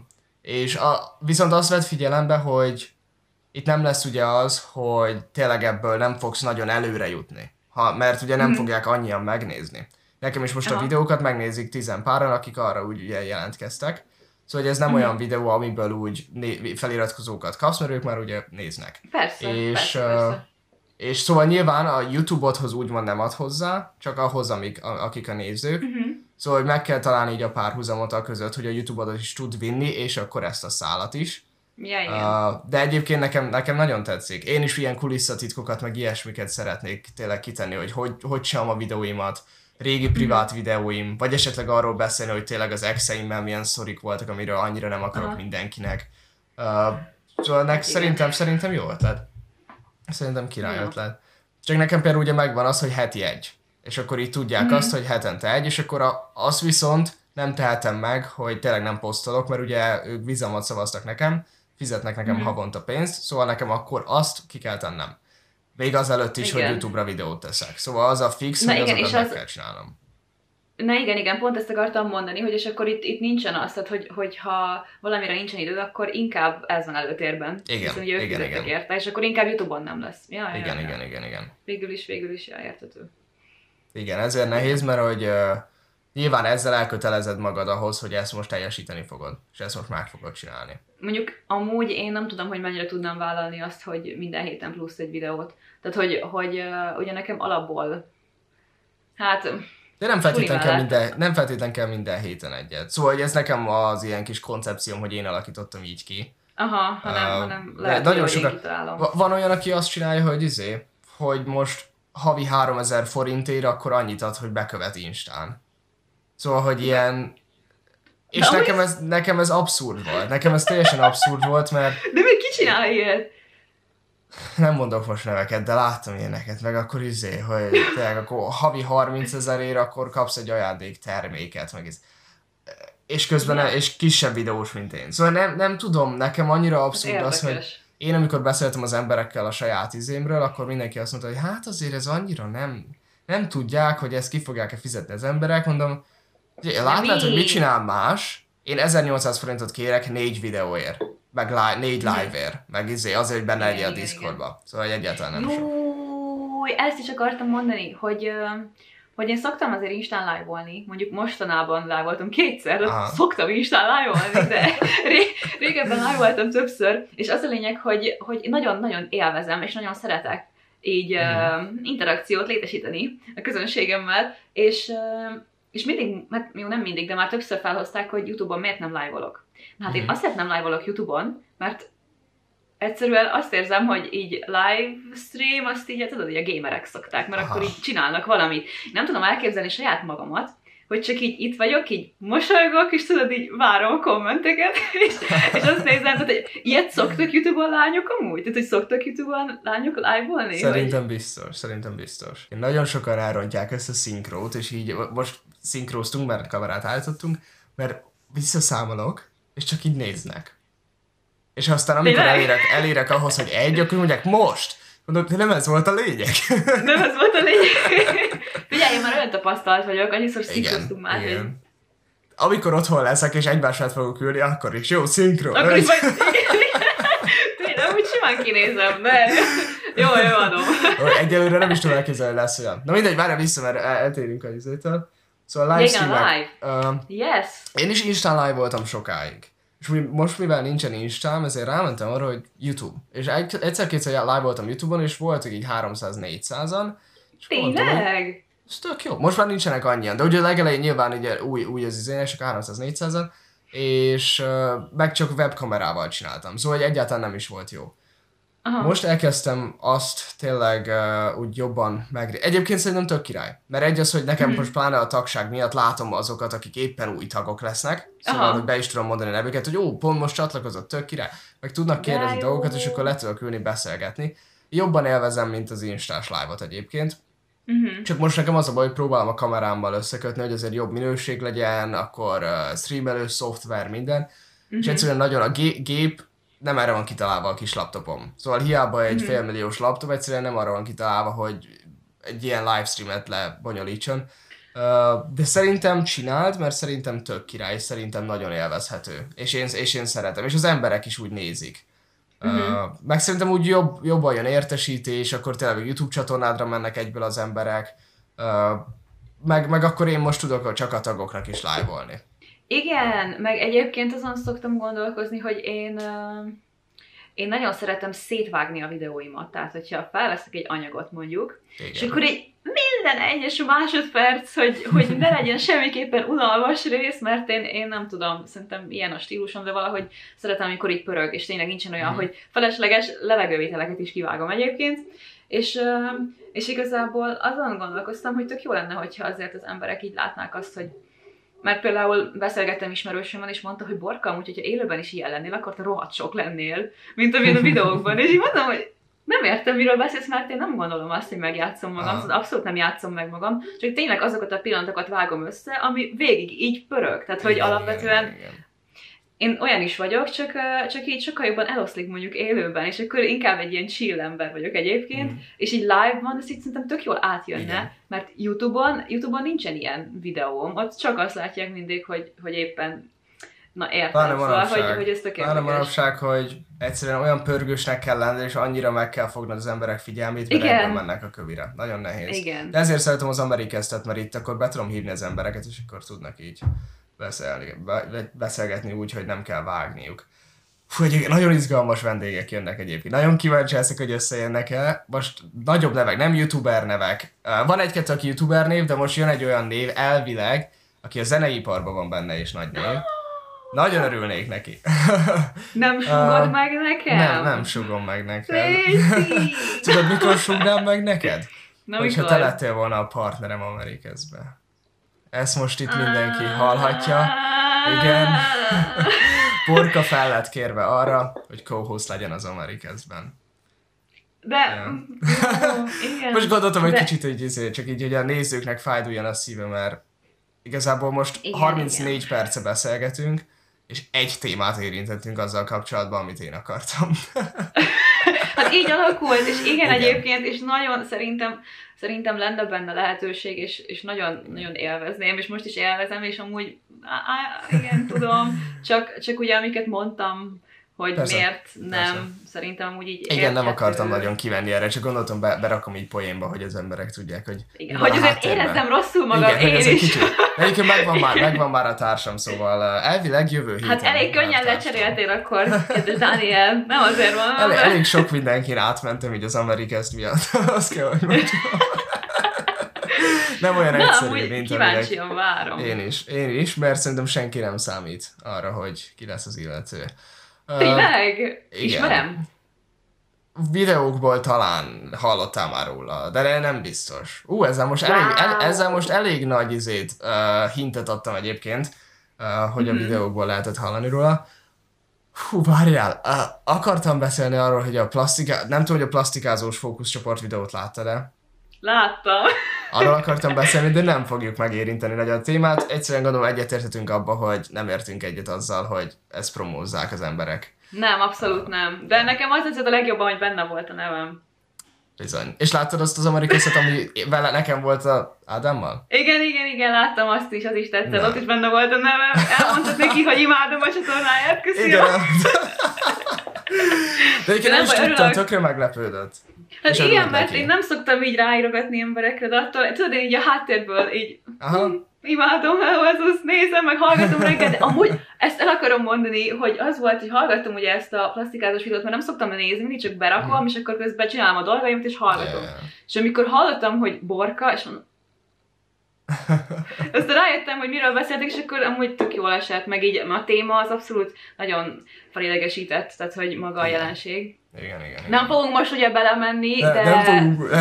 és a, viszont azt vett figyelembe, hogy itt nem lesz ugye az, hogy tényleg ebből nem fogsz nagyon előre jutni, ha, mert ugye nem mm. fogják annyian megnézni. Nekem is most Aha. a videókat megnézik tizen páran, akik arra úgy ugye jelentkeztek. Szóval ez nem mm. olyan videó, amiből úgy né- feliratkozókat kapsz, mert ők már ugye néznek. Persze, és, persze, uh, persze. És szóval nyilván a YouTube-odhoz úgymond nem ad hozzá, csak ahhoz, amik, a, akik a nézők. Mm-hmm. Szóval hogy meg kell találni így a párhuzamot a között, hogy a YouTube-odot is tud vinni, és akkor ezt a szálat is. Ja, igen. Uh, de egyébként nekem, nekem nagyon tetszik. Én is ilyen kulisszatitkokat, meg ilyesmiket szeretnék tényleg kitenni, hogy hogy, hogy sem a videóimat, régi privát videóim, vagy esetleg arról beszélni, hogy tényleg az exeimmel milyen szorik voltak, amiről annyira nem akarok Aha. mindenkinek. Uh, szóval nek, szerintem, szerintem jó ötlet. Szerintem király ja. ötlet. Csak nekem például ugye megvan az, hogy heti egy. És akkor így tudják mm-hmm. azt, hogy hetente egy, és akkor a, azt viszont nem tehetem meg, hogy tényleg nem posztolok, mert ugye ők bizalmat szavaztak nekem, fizetnek nekem mm-hmm. havonta pénzt, szóval nekem akkor azt ki kell tennem. Még azelőtt is, igen. hogy YouTube-ra videót teszek. Szóval az a fix, Na hogy igen, azokat meg az... kell csinálnom. Na igen, igen, pont ezt akartam mondani, hogy és akkor itt, itt nincsen az, tehát, hogy, hogy ha valamire nincsen időd, akkor inkább ez van előtérben. Igen, hiszen, ugye ők igen, igen. érte, és akkor inkább YouTube-on nem lesz. Ja, ja, igen, ja, igen, ja. igen, igen. Végül is, végül is, ja, értető. Igen, ezért nehéz, mert hogy uh, nyilván ezzel elkötelezed magad ahhoz, hogy ezt most teljesíteni fogod, és ezt most meg fogod csinálni. Mondjuk amúgy én nem tudom, hogy mennyire tudnám vállalni azt, hogy minden héten plusz egy videót. Tehát, hogy, hogy uh, ugye nekem alapból, hát... De nem feltétlenül kell, minden, nem feltétlen kell minden héten egyet. Szóval hogy ez nekem az ilyen kis koncepcióm, hogy én alakítottam így ki. Aha, hanem, uh, hanem lehet, nagyon hogy sokan, van olyan, aki azt csinálja, hogy izé, hogy most havi háromezer forintért, akkor annyit ad, hogy bekövet Instán. Szóval, hogy ilyen... És de nekem ez, nekem ez abszurd volt. Nekem ez teljesen abszurd volt, mert... De még ki csinál ilyet? Nem mondok most neveket, de láttam ilyeneket, meg akkor izé, hogy tényleg akkor havi harmincezerért akkor kapsz egy ajándék terméket, meg ez. És közben ja. és kisebb videós, mint én. Szóval nem, nem tudom, nekem annyira abszurd az, hogy én amikor beszéltem az emberekkel a saját izémről, akkor mindenki azt mondta, hogy hát azért ez annyira nem, nem tudják, hogy ezt ki fogják-e fizetni az emberek. Mondom, látnád, hogy mit csinál más, én ezernyolcszáz forintot kérek négy videóért. Meg li- négy live-ért, meg izé, azért, hogy benne legyél a Discordba. Szóval egyáltalán nem sok. Júj, ezt is akartam mondani, hogy, hogy én szoktam azért Instán live-olni, mondjuk mostanában live-oltam kétszer, szoktam Instán live-olni, de ré- régebben live-oltam többször, és az a lényeg, hogy, hogy nagyon-nagyon élvezem, és nagyon szeretek így mm. uh, interakciót létesíteni a közönségemmel, és, uh, és mindig, hát jó, nem mindig, de már többször felhozták, hogy YouTube-on miért nem live-olok. Hát én azért nem live-olok YouTube-on, mert egyszerűen azt érzem, hogy így live stream, azt így, tudod, hogy a gamerek szokták, mert Aha. akkor így csinálnak valamit. Nem tudom elképzelni saját magamat, hogy csak így itt vagyok, így mosolygok, és tudod, így várom a kommenteket, és, és azt nézem, hogy ilyet szoktak YouTube-on lányok amúgy? Tehát, hogy szoktak YouTube-on lányok live-olni? Szerintem vagy? biztos, szerintem biztos. Én nagyon sokan elrontják ezt a szinkrót, és így most szinkróztunk, mert kamerát állítottunk, mert visszaszámolok, és csak így néznek. És aztán amikor elérek, elérek ahhoz, hogy egy, akkor mondják, most! Mondok, de nem ez volt a lényeg. Nem ez volt a lényeg. Figyelj, én már olyan tapasztalt vagyok, annyiszor szinkroztunk már. Igen. Hogy... Amikor otthon leszek, és egymásra fogok ülni, akkor is jó szinkron. Akkor is majd... Tényleg, úgy simán kinézem, de... Jó, jó, adom. Egyelőre nem is tudom elképzelni, lesz olyan. Na mindegy, várjál vissza, mert eltérünk a izétől. Szóval a live streamek. Uh, yes. Én is Instán live voltam sokáig. És most mivel nincsen Instám, ezért rámentem arra, hogy YouTube. És egyszer-kétszer live voltam YouTube-on, és voltak így háromszáz-négyszázan. Tényleg? Ez tök jó. Most már nincsenek annyian, de ugye legelején nyilván ugye új, új az izének, csak háromszáz-négyszázan, és uh, meg csak webkamerával csináltam, szóval egyáltalán nem is volt jó. Aha. Most elkezdtem azt tényleg uh, úgy jobban meg... Egyébként szerintem tök király. Mert egy az, hogy nekem hmm. most pláne a tagság miatt látom azokat, akik éppen új tagok lesznek. Szóval, Aha. hogy be is tudom mondani nevüket, hogy ó, pont most csatlakozott, tök király. Meg tudnak kérdezni De dolgokat, jó. És akkor le tudok ülni, beszélgetni. Jobban élvezem, mint az Instás live-ot egyébként. Uh-huh. Csak most nekem az a baj, hogy próbálom a kamerámmal összekötni, hogy azért jobb minőség legyen, akkor uh, streamelő szoftver, minden. Uh-huh. És egyszerűen nagyon a gé- gép nem erre van kitalálva a kis laptopom. Szóval hiába egy mm. félmilliós laptop, egyszerűen nem arra van kitalálva, hogy egy ilyen livestreamet lebonyolítson. De szerintem csináld, mert szerintem tök király, és szerintem nagyon élvezhető. És én, és én szeretem, és az emberek is úgy nézik. Mm-hmm. Meg szerintem úgy jobb, jobban jön értesítés, akkor tényleg a YouTube csatornádra mennek egyből az emberek. Meg, meg akkor én most tudok csak a tagoknak is live-olni. Igen, meg egyébként azon szoktam gondolkozni, hogy én, uh, én nagyon szeretem szétvágni a videóimat. Tehát, hogyha felveszek egy anyagot mondjuk, Igen. és akkor egy minden egyes másodperc, hogy, hogy ne legyen semmiképpen unalmas rész, mert én, én nem tudom, szerintem ilyen a stílusom, de valahogy szeretem, amikor így pörög, és tényleg nincsen olyan, mm. hogy felesleges levegővételeket is kivágom egyébként. És, uh, és igazából azon gondolkoztam, hogy tök jó lenne, hogyha azért az emberek így látnák azt, hogy mert például beszélgettem ismerősömmel, és mondta, hogy Borka, úgyhogy ha élőben is ilyen lennél, akkor te rohadt sok lennél, mint amilyen a videókban. És így mondom, hogy nem értem, miről beszélsz, mert én nem gondolom azt, hogy megjátszom magam, szóval abszolút nem játszom meg magam, csak tényleg azokat a pillanatokat vágom össze, ami végig így pörög. Tehát, hogy igen, alapvetően igen, igen. Én olyan is vagyok, csak, csak így sokkal jobban eloszlik mondjuk élőben, és akkor inkább egy ilyen chill ember vagyok egyébként, mm. és így live-ban, ez így szerintem tök jól átjönne, igen. mert YouTube-on, YouTube-on nincsen ilyen videóm, ott csak azt látják mindig, hogy, hogy éppen, na értem, szóval, hogy, hogy ez tök érdekes. Pláne manapság, hogy egyszerűen olyan pörgősnek kell lenni, és annyira meg kell fognod az emberek figyelmét, mert egyben mennek a kövire. Nagyon nehéz. Igen. De ezért szeretem az Amerikesztet, mert itt akkor be tudom hívni az embereket, és akkor tudnak így beszélni, beszélgetni úgy, hogy nem kell vágniuk. Fú, nagyon izgalmas vendégek jönnek egyébként. Nagyon kíváncsi leszek, hogy összejönnek-e. Most nagyobb nevek, nem youtuber nevek. Van egy-kettő, aki youtuber név, de most jön egy olyan név, elvileg, aki a zeneiparban van benne és nagy név. Nagyon örülnék neki. Nem sugod uh, meg nekem? Nem, nem sugom meg neked. Tudod, mikor sugnám meg neked? Na, hogyha te lettél volna a partnerem Amerikeszbe. Ezt most itt mindenki hallhatja. Igen. Borka fel lett kérve arra, hogy co-host legyen az Amerikeszben. De... Ja. Jó, igen. Most gondoltam, hogy De... kicsit, hogy csak így, hogy a nézőknek fájduljon a szíve, mert igazából most igen, harmincnégy igen. perce beszélgetünk, és egy témát érintettünk azzal kapcsolatban, amit én akartam. Hát így alakult, és igen, igen. egyébként, és nagyon szerintem, szerintem lenne benne lehetőség, és, és nagyon, nagyon élvezném, és most is élvezem, és amúgy, á, igen, tudom, csak, csak ugye amiket mondtam, hogy persze, miért nem, persze. Szerintem amúgy így igen, érthető. Nem akartam nagyon kivenni erre, csak gondoltam, be, berakom így poénba, hogy az emberek tudják, hogy igen, hogy azért éreztem rosszul magam, igen, én is. Egyébként megvan már, megvan már a társam, szóval elvileg jövő héten. Hát elég könnyen lecseréltél akkor, kedves Dániel, nem azért van. El, elég sok mindenkin átmentem így az Amerikeszt miatt, azt kell, hogy mondjam. Nem olyan Na, egyszerű, mint kíváncsian várom. Én is, én is, mert szerintem senki nem számít arra, hogy ki lesz az illető. Tényleg? Uh, Ismerem? Videókból talán hallottál már róla, de nem biztos. Ú, ezzel most elég, wow. el, ezzel most elég nagy izét, uh, hintet adtam egyébként, uh, hogy mm-hmm. a videókból lehetett hallani róla. Hú, várjál, uh, akartam beszélni arról, hogy a plastika, nem tudom, hogy a plastikázós fókuszcsoport videót láttad-e? Láttam. Arról akartam beszélni, de nem fogjuk megérinteni nagyon a témát. Egyszerűen gondolom egyetérthetünk abba, hogy nem értünk egyet azzal, hogy ezt promózzák az emberek. Nem, abszolút nem. De nekem az tetszett a legjobban, hogy benne volt a nevem. Bizony. És láttad azt az Amerikeszet, ami vele nekem volt a Ádámmal? Igen, igen, igen, láttam azt is, az is tetszett, ott is benne volt a nevem. Elmondtad neki, hogy imádom a csatornáját, köszönöm. Igen. De egyébként nem is tudtam, tökre meglepődött. Hát igen, mert neki. Én nem szoktam így ráírogatni emberekre, de attól, tudod, én így a háttérből így hm, imádom, az azt nézem, meg hallgatom reggel, de amúgy ezt el akarom mondani, hogy az volt, hogy hallgattam ugye ezt a plastikázós videót, mert nem szoktam nézni, mindig csak berakom, hmm. és akkor közben csinálom a dolgaimat, és hallgatom. Yeah. És amikor hallottam, hogy Borka, és mondom, aztán rájöttem, hogy miről beszéltek, és akkor amúgy tök jól esett, meg így a téma az abszolút nagyon felidegesített, tehát hogy maga a jelenség. Igen, igen, igen. Nem fogunk most ugye belemenni, de... de... Nem fogunk...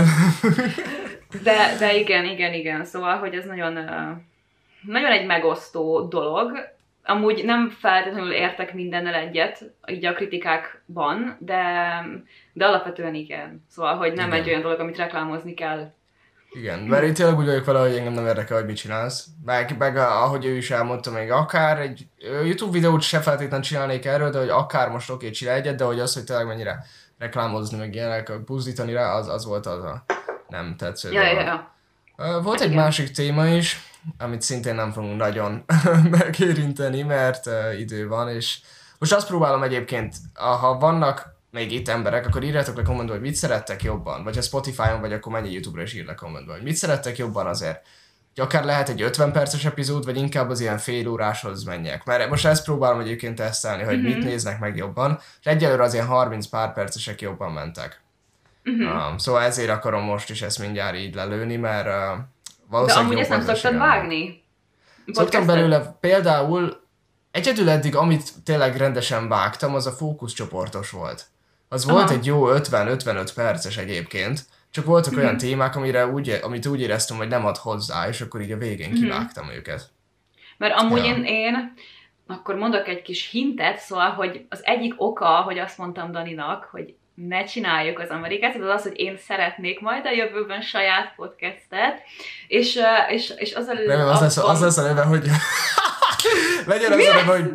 de, de igen, igen, igen. Szóval, hogy ez nagyon, nagyon egy megosztó dolog. Amúgy nem feltétlenül értek mindennel egyet, így a kritikákban, de, de alapvetően igen. Szóval, hogy nem igen. Egy olyan dolog, amit reklámozni kell. Igen, mert én tényleg úgy vagyok vele, hogy engem nem érdekel, hogy mit csinálsz. Meg, meg ahogy ő is elmondta, még akár egy YouTube videót se feltétlenül csinálnék erről, de hogy akár most oké, csinálj egyet, de hogy az, hogy tényleg mennyire reklámozni, meg ilyenek, buzdítani rá, az, az volt az a nem tetsző. Ja, ja, ja. Volt egy igen. másik téma is, amit szintén nem fogunk nagyon megérinteni, mert uh, idő van, és most azt próbálom egyébként, ha vannak még itt emberek, akkor írjátok le kommentbe, hogy mit szerettek jobban, vagy ha Spotify-on vagy, akkor mennyi YouTube-ra is ír le kommentbe, hogy mit szerettek jobban azért. Hogy akár lehet egy ötven perces epizód, vagy inkább az ilyen fél óráshoz menjek. Mert most ezt próbálom egyébként tesztelni, hogy mm-hmm. mit néznek meg jobban, és egyelőre az ilyen harminc pár percesek jobban mentek. Mm-hmm. Um, szóval ezért akarom most is ezt mindjárt így lelőni, mert uh, valószínűleg... De amúgy ezt nem szoktad vágni? Szoktam belőle például, egyedül eddig, amit tényleg rendesen vágtam, az a fókuszcsoportos volt. Az aha. volt egy jó ötven-ötvenöt perces egyébként, csak voltak mm-hmm. olyan témák, amire úgy, amit úgy éreztem, hogy nem ad hozzá, és akkor így a végén mm-hmm. kivágtam őket. Mert amúgy ja. én, én, akkor mondok egy kis hintet, szóval, hogy az egyik oka, hogy azt mondtam Daninak, hogy ne csináljuk az Amerikát, az az, hogy én szeretnék majd a jövőben saját podcastet, és, és, és az a... Nem, az, lesz, az lesz a neve, hogy... legyen az a neve, hogy...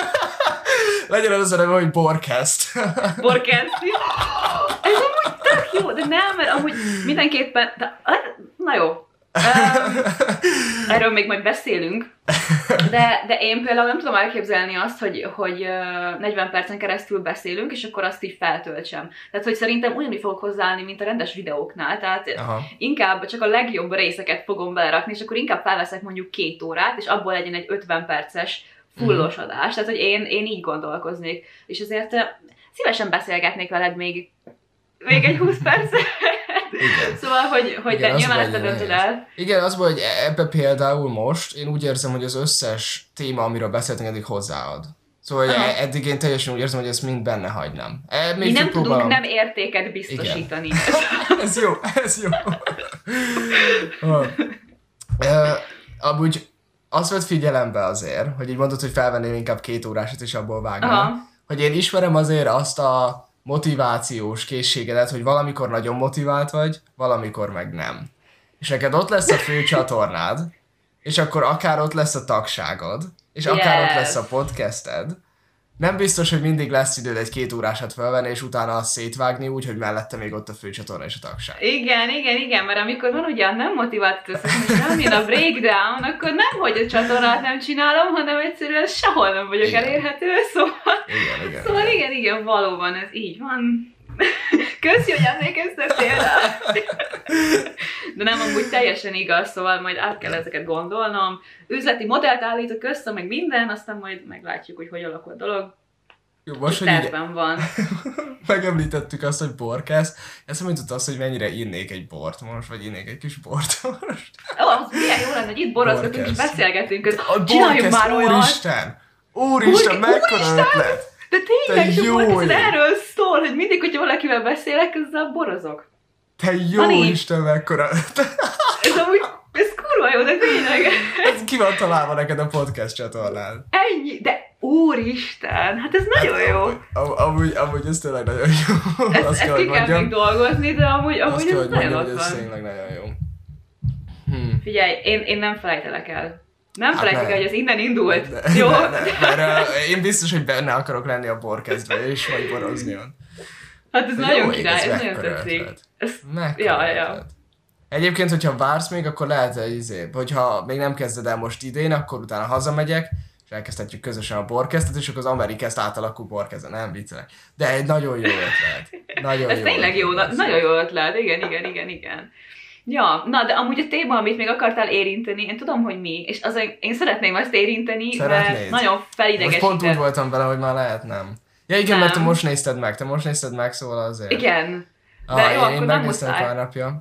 legyen az a neve, hogy Borcast. Borcast. Ez amúgy tök jó, de nem, mert amúgy mindenképpen... De, na jó. Um, erről még majd beszélünk, de, de én például nem tudom elképzelni azt, hogy, hogy negyven percen keresztül beszélünk, és akkor azt így feltöltsem. Tehát, hogy szerintem ugyanúgy fogok hozzáállni, mint a rendes videóknál, tehát aha. inkább csak a legjobb részeket fogom belerakni, és akkor inkább felveszek mondjuk két órát, és abból legyen egy ötven perces fullos adás. Tehát, hogy én, én így gondolkoznék. És azért szívesen beszélgetnék veled még, még egy húsz percet. Igen. Szóval, hogy, hogy igen, te nyilván ezt döntöd el. Igen, az volt, hogy ebbe például most én úgy érzem, hogy az összes téma, amiről beszéltünk, eddig hozzáad. Szóval hogy eddig én teljesen úgy érzem, hogy ezt mind benne hagynám. E, Mi nem próbálom... tudunk nem értéket biztosítani. ez jó, ez jó. uh, uh, amúgy azt vett figyelembe azért, hogy így mondod, hogy felvenném inkább két órásat és abból vágnám, hogy én ismerem azért azt a motivációs készségedet, hogy valamikor nagyon motivált vagy, valamikor meg nem. És neked ott lesz a fő csatornád, és akkor akár ott lesz a tagságod, és akár yes. ott lesz a podcasted. Nem biztos, hogy mindig lesz időd egy két órásat felvenni, és utána azt szétvágni úgy, hogy mellette még ott a fő csatorna és a tagság. Igen, igen, igen, mert amikor van ugye nem motivált összes, és nem jön a breakdown, akkor nem, hogy a csatornát nem csinálom, hanem egyszerűen sehol nem vagyok igen. elérhető, szóval, igen, igen, szóval igen. igen, igen, valóban ez így van. Köszi, hogy emlékeztettél rá. De nem, amúgy teljesen igaz, szóval majd át kell ezeket gondolnom. Üzleti modellt állítok össze, meg minden, aztán majd meglátjuk, hogy hogy alakul a dolog. Jó, most, hogy így van. megemlítettük azt, hogy Borcast. Eszembe jutott azt, hogy mennyire innék egy bort most, vagy innék egy kis bort most. Ó, az milyen jó lenne, hogy itt borozgatunk és beszélgetünk. Csináljunk már olyat. Úristen! Úristen, mekkora ötlet! De tényleg, te jó ez erről szól, hogy mindig, hogyha valakivel beszélek, ezzel borozok. Te jó Ani, Isten, mekkora ez amúgy, ez kurva jó, de tényleg. Ez ki van találva neked a podcast csatornán. Ennyi, de úristen, hát ez nagyon hát, jó. Amúgy, amúgy, amúgy ez tényleg nagyon jó. Ezt, ezt kell, ki kell mondjam. Még dolgozni, de amúgy, amúgy ez kell, nagyon mondjam, ott van. Ez tényleg nagyon jó. Hm. Figyelj, én, én nem felejtelek el. Nem hát felejtik el, hogy ez innen indult. Ne, jó? Ne, ne, mert uh, én biztos, hogy benne akarok lenni a Borcastbe, és majd borozni on. Hát ez de nagyon jó, király, ez, ez nagyon tetszik. Ja, ja. Egyébként, hogyha vársz még, akkor lehet, hogy izé, hogyha még nem kezded el most idén, akkor utána hazamegyek, és elkezdhetjük közösen a Borkeztet, és akkor az Amerikest átalakul Borkezen, nem viccelek. De egy nagyon jó ötlet. Nagyon Ez jó tényleg jó, ötlet. na, nagyon jó ötlet, igen, igen, igen, igen. Ja, na de amúgy a téma, amit még akartál érinteni, én tudom, hogy mi, és az, én szeretném azt érinteni, Szeretnéd? mert nagyon felidegesített. Most pont úgy voltam vele, hogy már lehet nem. Ja igen, nem. Mert te most nézted meg, te most nézted meg, szóval azért. Igen, de ah, jó, én, akkor én nem megnéztem muszáj. pár napja.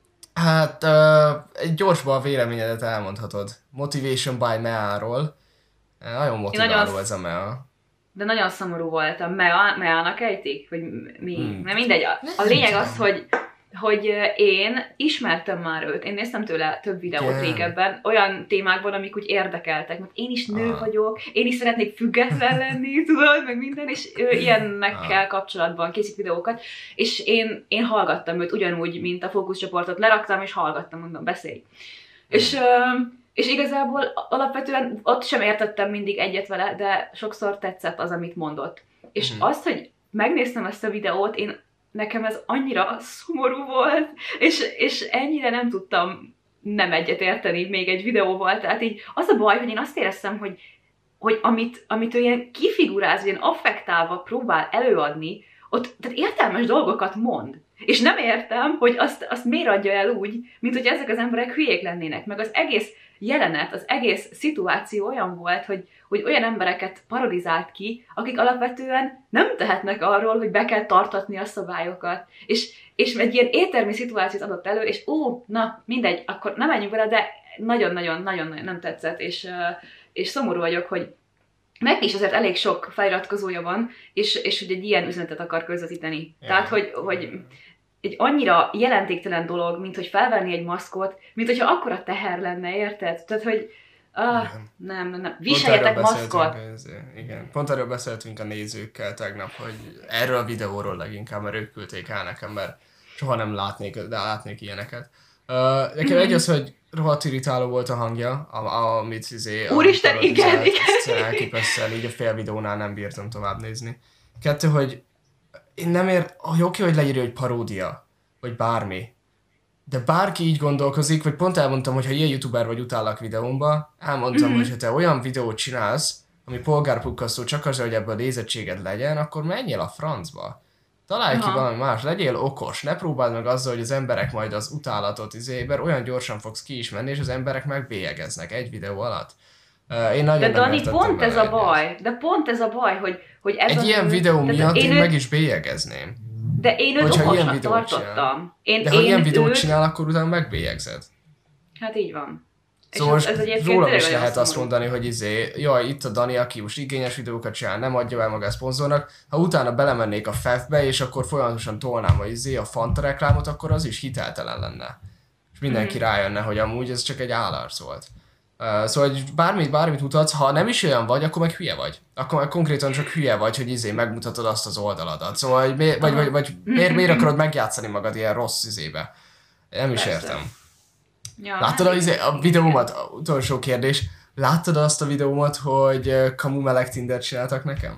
Hát, uh, egy gyorsban a véleményedet elmondhatod. Motivation by Mea-ról. Nagyon motiváló nagyon... ez a Mea. De nagyon szomorú voltam. Mea, Mea-nak ejtik? Vagy mi? Hmm. Mert mindegy. A, a lényeg az, hogy hogy én ismertem már őt, én néztem tőle több videót yeah. régebben, olyan témákban, amik úgy érdekeltek, mert én is nő ah. vagyok, én is szeretnék független lenni, tudod, meg minden, és ő ilyenekkel ah. kapcsolatban készít videókat, és én, én hallgattam őt ugyanúgy, mint a fókuszcsoportot, leraktam, és hallgattam, mondom, beszélj. Hmm. És, és igazából alapvetően ott sem értettem mindig egyet vele, de sokszor tetszett az, amit mondott. És hmm. azt, hogy megnéztem ezt a videót, én nekem ez annyira szomorú volt, és, és ennyire nem tudtam nem egyet érteni még egy videóval. Tehát így az a baj, hogy én azt éreztem, hogy, hogy amit, amit ő ilyen kifiguráz, ilyen affektálva próbál előadni, ott tehát értelmes dolgokat mond. És nem értem, hogy azt, azt miért adja el úgy, mint hogy ezek az emberek hülyék lennének. Meg az egész jelenet, az egész szituáció olyan volt, hogy, hogy olyan embereket parodizált ki, akik alapvetően nem tehetnek arról, hogy be kell tartatni a szabályokat. És, és egy ilyen éttermi szituációt adott elő, és ó, na, mindegy, akkor nem menjünk vele, de nagyon-nagyon-nagyon nem tetszett, és, és szomorú vagyok, hogy neki is azért elég sok feliratkozója van, és, és hogy egy ilyen üzenetet akar közvetíteni. Ja. Tehát, hogy, hogy egy annyira jelentéktelen dolog, mint hogy felvenni egy maszkot, mint hogyha akkora teher lenne, érted? Tehát, hogy ah, nem, nem, nem. Viseljetek maszkot! Igen, pont erről beszéltünk a nézőkkel tegnap, hogy erről a videóról leginkább, mert ők küldték el nekem, mert soha nem látnék, de látnék ilyeneket. Uh, nekem mm-hmm. egy az, hogy rohadt irritáló volt a hangja, amit izé... Úristen, igen, igen! Elképesztően, így a fél videónál nem bírtam tovább nézni. Kettő, hogy én nem ér... Oké, okay, hogy leírja, hogy paródia, vagy bármi. De bárki így gondolkozik, vagy pont elmondtam, hogy ha ilyen youtuber vagy utállak videómba, elmondtam, mm-hmm. hogy ha te olyan videót csinálsz, ami polgárpukkasztó csak azért, hogy ebből nézettséged legyen, akkor menjél a francba. Találj Aha. ki valami más, legyél okos, ne próbáld meg azzal, hogy az emberek majd az utálatot izé, mert olyan gyorsan fogsz ki is menni, és az emberek megbélyegeznek egy videó alatt. Uh, én nagyon de nem Dani, pont ez a baj, ezt. de pont ez a baj, hogy, hogy ez egy a ilyen nő, videó miatt én, én meg is bélyegezném. De én őt okosnak tartottam. Én, de ha én ilyen videót őt... csinál, akkor utána megbélyegzed. Hát így van. Szóval ez, ez rólam is lehet azt mondani, hogy izé, jaj, itt a Dani, aki most igényes videókat csinál, nem adja el maga a szponzornak. Ha utána belemennék a Fefbe, és akkor folyamatosan tolnám a, izé, a Fanta reklámot, akkor az is hiteltelen lenne. És mindenki mm-hmm. rájönne, hogy amúgy ez csak egy állarc volt. Uh, szóval hogy bármit, bármit mutatsz, ha nem is olyan vagy, akkor meg hülye vagy. Akkor meg konkrétan csak hülye vagy, hogy izé megmutatod azt az oldaladat. Szóval, hogy miért, vagy, vagy, vagy miért, miért akarod megjátszani magad ilyen rossz izébe? Nem is Persze. értem. Ja, láttad a, izé, a videómat? A utolsó kérdés. Láttad azt a videómat, hogy kamu meleg Tindert csináltak nekem?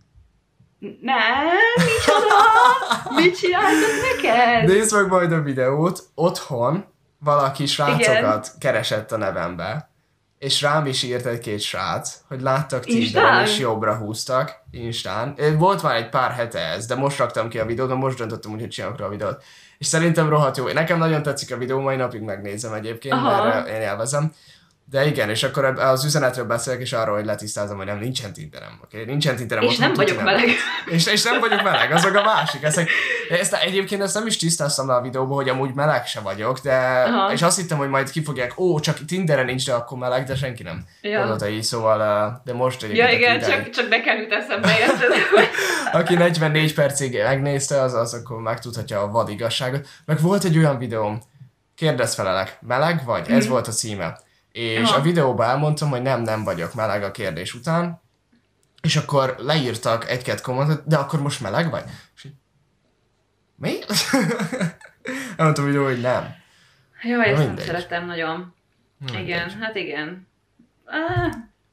Nem, micsoda? Mit csináltak neked? Nézd meg majd a videót. Otthon valaki srácokat Igen. keresett a nevembe. És rám is írt egy-két srác, hogy láttak Tinderen, és jobbra húztak. Instán. Volt már egy pár hete ez, de most raktam ki a videót, de most döntöttem úgy, hogy csinálok rá a videót. És szerintem rohadt jó. Nekem nagyon tetszik a videó, mai napig megnézem egyébként, Aha. mert én élvezem. De igen, és akkor az üzenetről beszélek, és arról, hogy letisztázom, hogy nem, nincsen Tinderem, oké? Okay? Nincsen Tinderem. És nem vagyok meleg. És, és nem vagyok meleg, azok a másik. Ezek, ezt, egyébként ezt nem is tisztáztam le a videóban, hogy amúgy meleg se vagyok, de... Aha. És azt hittem, hogy majd kifogják, ó, csak Tinderen nincs, de akkor meleg, de senki nem. Ja. Gondolta így, szóval, de most egyébként... Ja igen, csak, csak nekem jut eszembe, érted? Aki negyvennégy percig megnézte, az, az akkor megtudhatja a vad igazságot. Meg volt egy olyan videóm, kérdezz felelek, meleg vagy? Mm. Ez volt a címe. És Aha. a videóban elmondtam, hogy nem, nem vagyok meleg a kérdés után, és akkor leírtak egy-két kommentet, de akkor most meleg vagy? És így, mi? Elmondtam a videó, hogy nem. Jó, ezt nem szerettem nagyon. Mindegy. Igen, hát igen. Ah.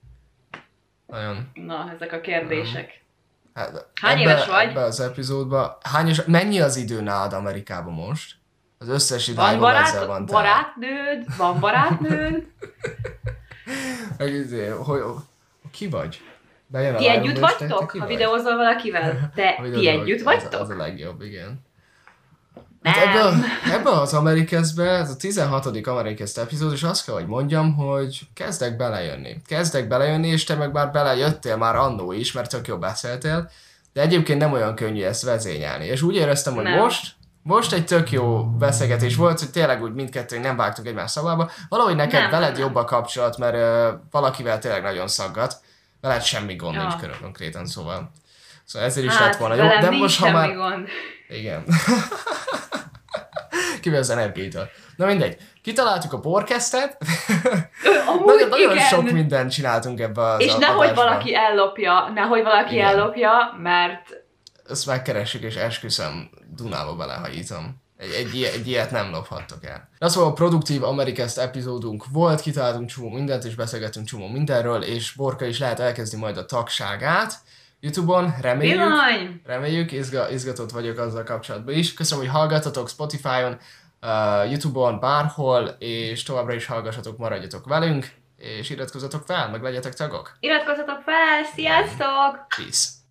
Nagyon. Na, ezek a kérdések. Hát, hány ebbe, éves vagy? Ebbe az epizódban. Hány éves, mennyi az idő nálad Amerikában most? Az összes idáig van ezzel van barátnőd, van barátnőd. Meg izé, hogy, Ki vagy? Bejön a Ti live-ba, együtt és te- te vagytok, ki ha vagy? videózol valakivel? Te, A ti videózol, együtt az- vagytok? Az a legjobb, igen. Nem. Hát ebbe, ebbe az Amerikeszbe, ez a tizenhatodik Amerikeszt epizód, és azt kell, hogy mondjam, hogy kezdek belejönni. Kezdek belejönni, és te meg már belejöttél már annó is, mert tök jó beszéltél, de egyébként nem olyan könnyű ezt vezényelni. És úgy éreztem, hogy Nem. most, most egy tök jó beszélgetés volt, hogy tényleg úgy mindkettőnk nem vágtunk egymás szavába. Valahogy neked Nem, veled nem, jobb a kapcsolat, mert uh, valakivel tényleg nagyon szaggat. Veled semmi gond Ja. nincs körül konkrétan, szóval. Szóval ezért is Hát, lett volna jó, velem de nincs most ha semmi már... gond. Igen. Kivel az energiától. Na mindegy. Kitaláltuk a podcastet. Amúgy nagyon, nagyon igen. sok mindent csináltunk ebbe az És a- nehogy adásba. valaki ellopja, nehogy valaki Igen. ellopja, mert Ezt megkeressük, és esküszöm, Dunába belehajítom. Egy, egy, ilyet, egy ilyet nem lophattok el. Na szóval a produktív Amerikast epizódunk volt, kitaláltunk csomó mindent, és beszélgettünk csomó mindenről, és Borka is lehet elkezdi majd a tagságát YouTube-on, reméljük. bizony! Reméljük, izga, izgatott vagyok azzal kapcsolatban is. Köszönöm, hogy hallgattatok Spotify-on, uh, YouTube-on, bárhol, és továbbra is hallgassatok, maradjatok velünk, és iratkozzatok fel, meg legyetek tagok. Iratkozzatok fel, sziasztok! Peace!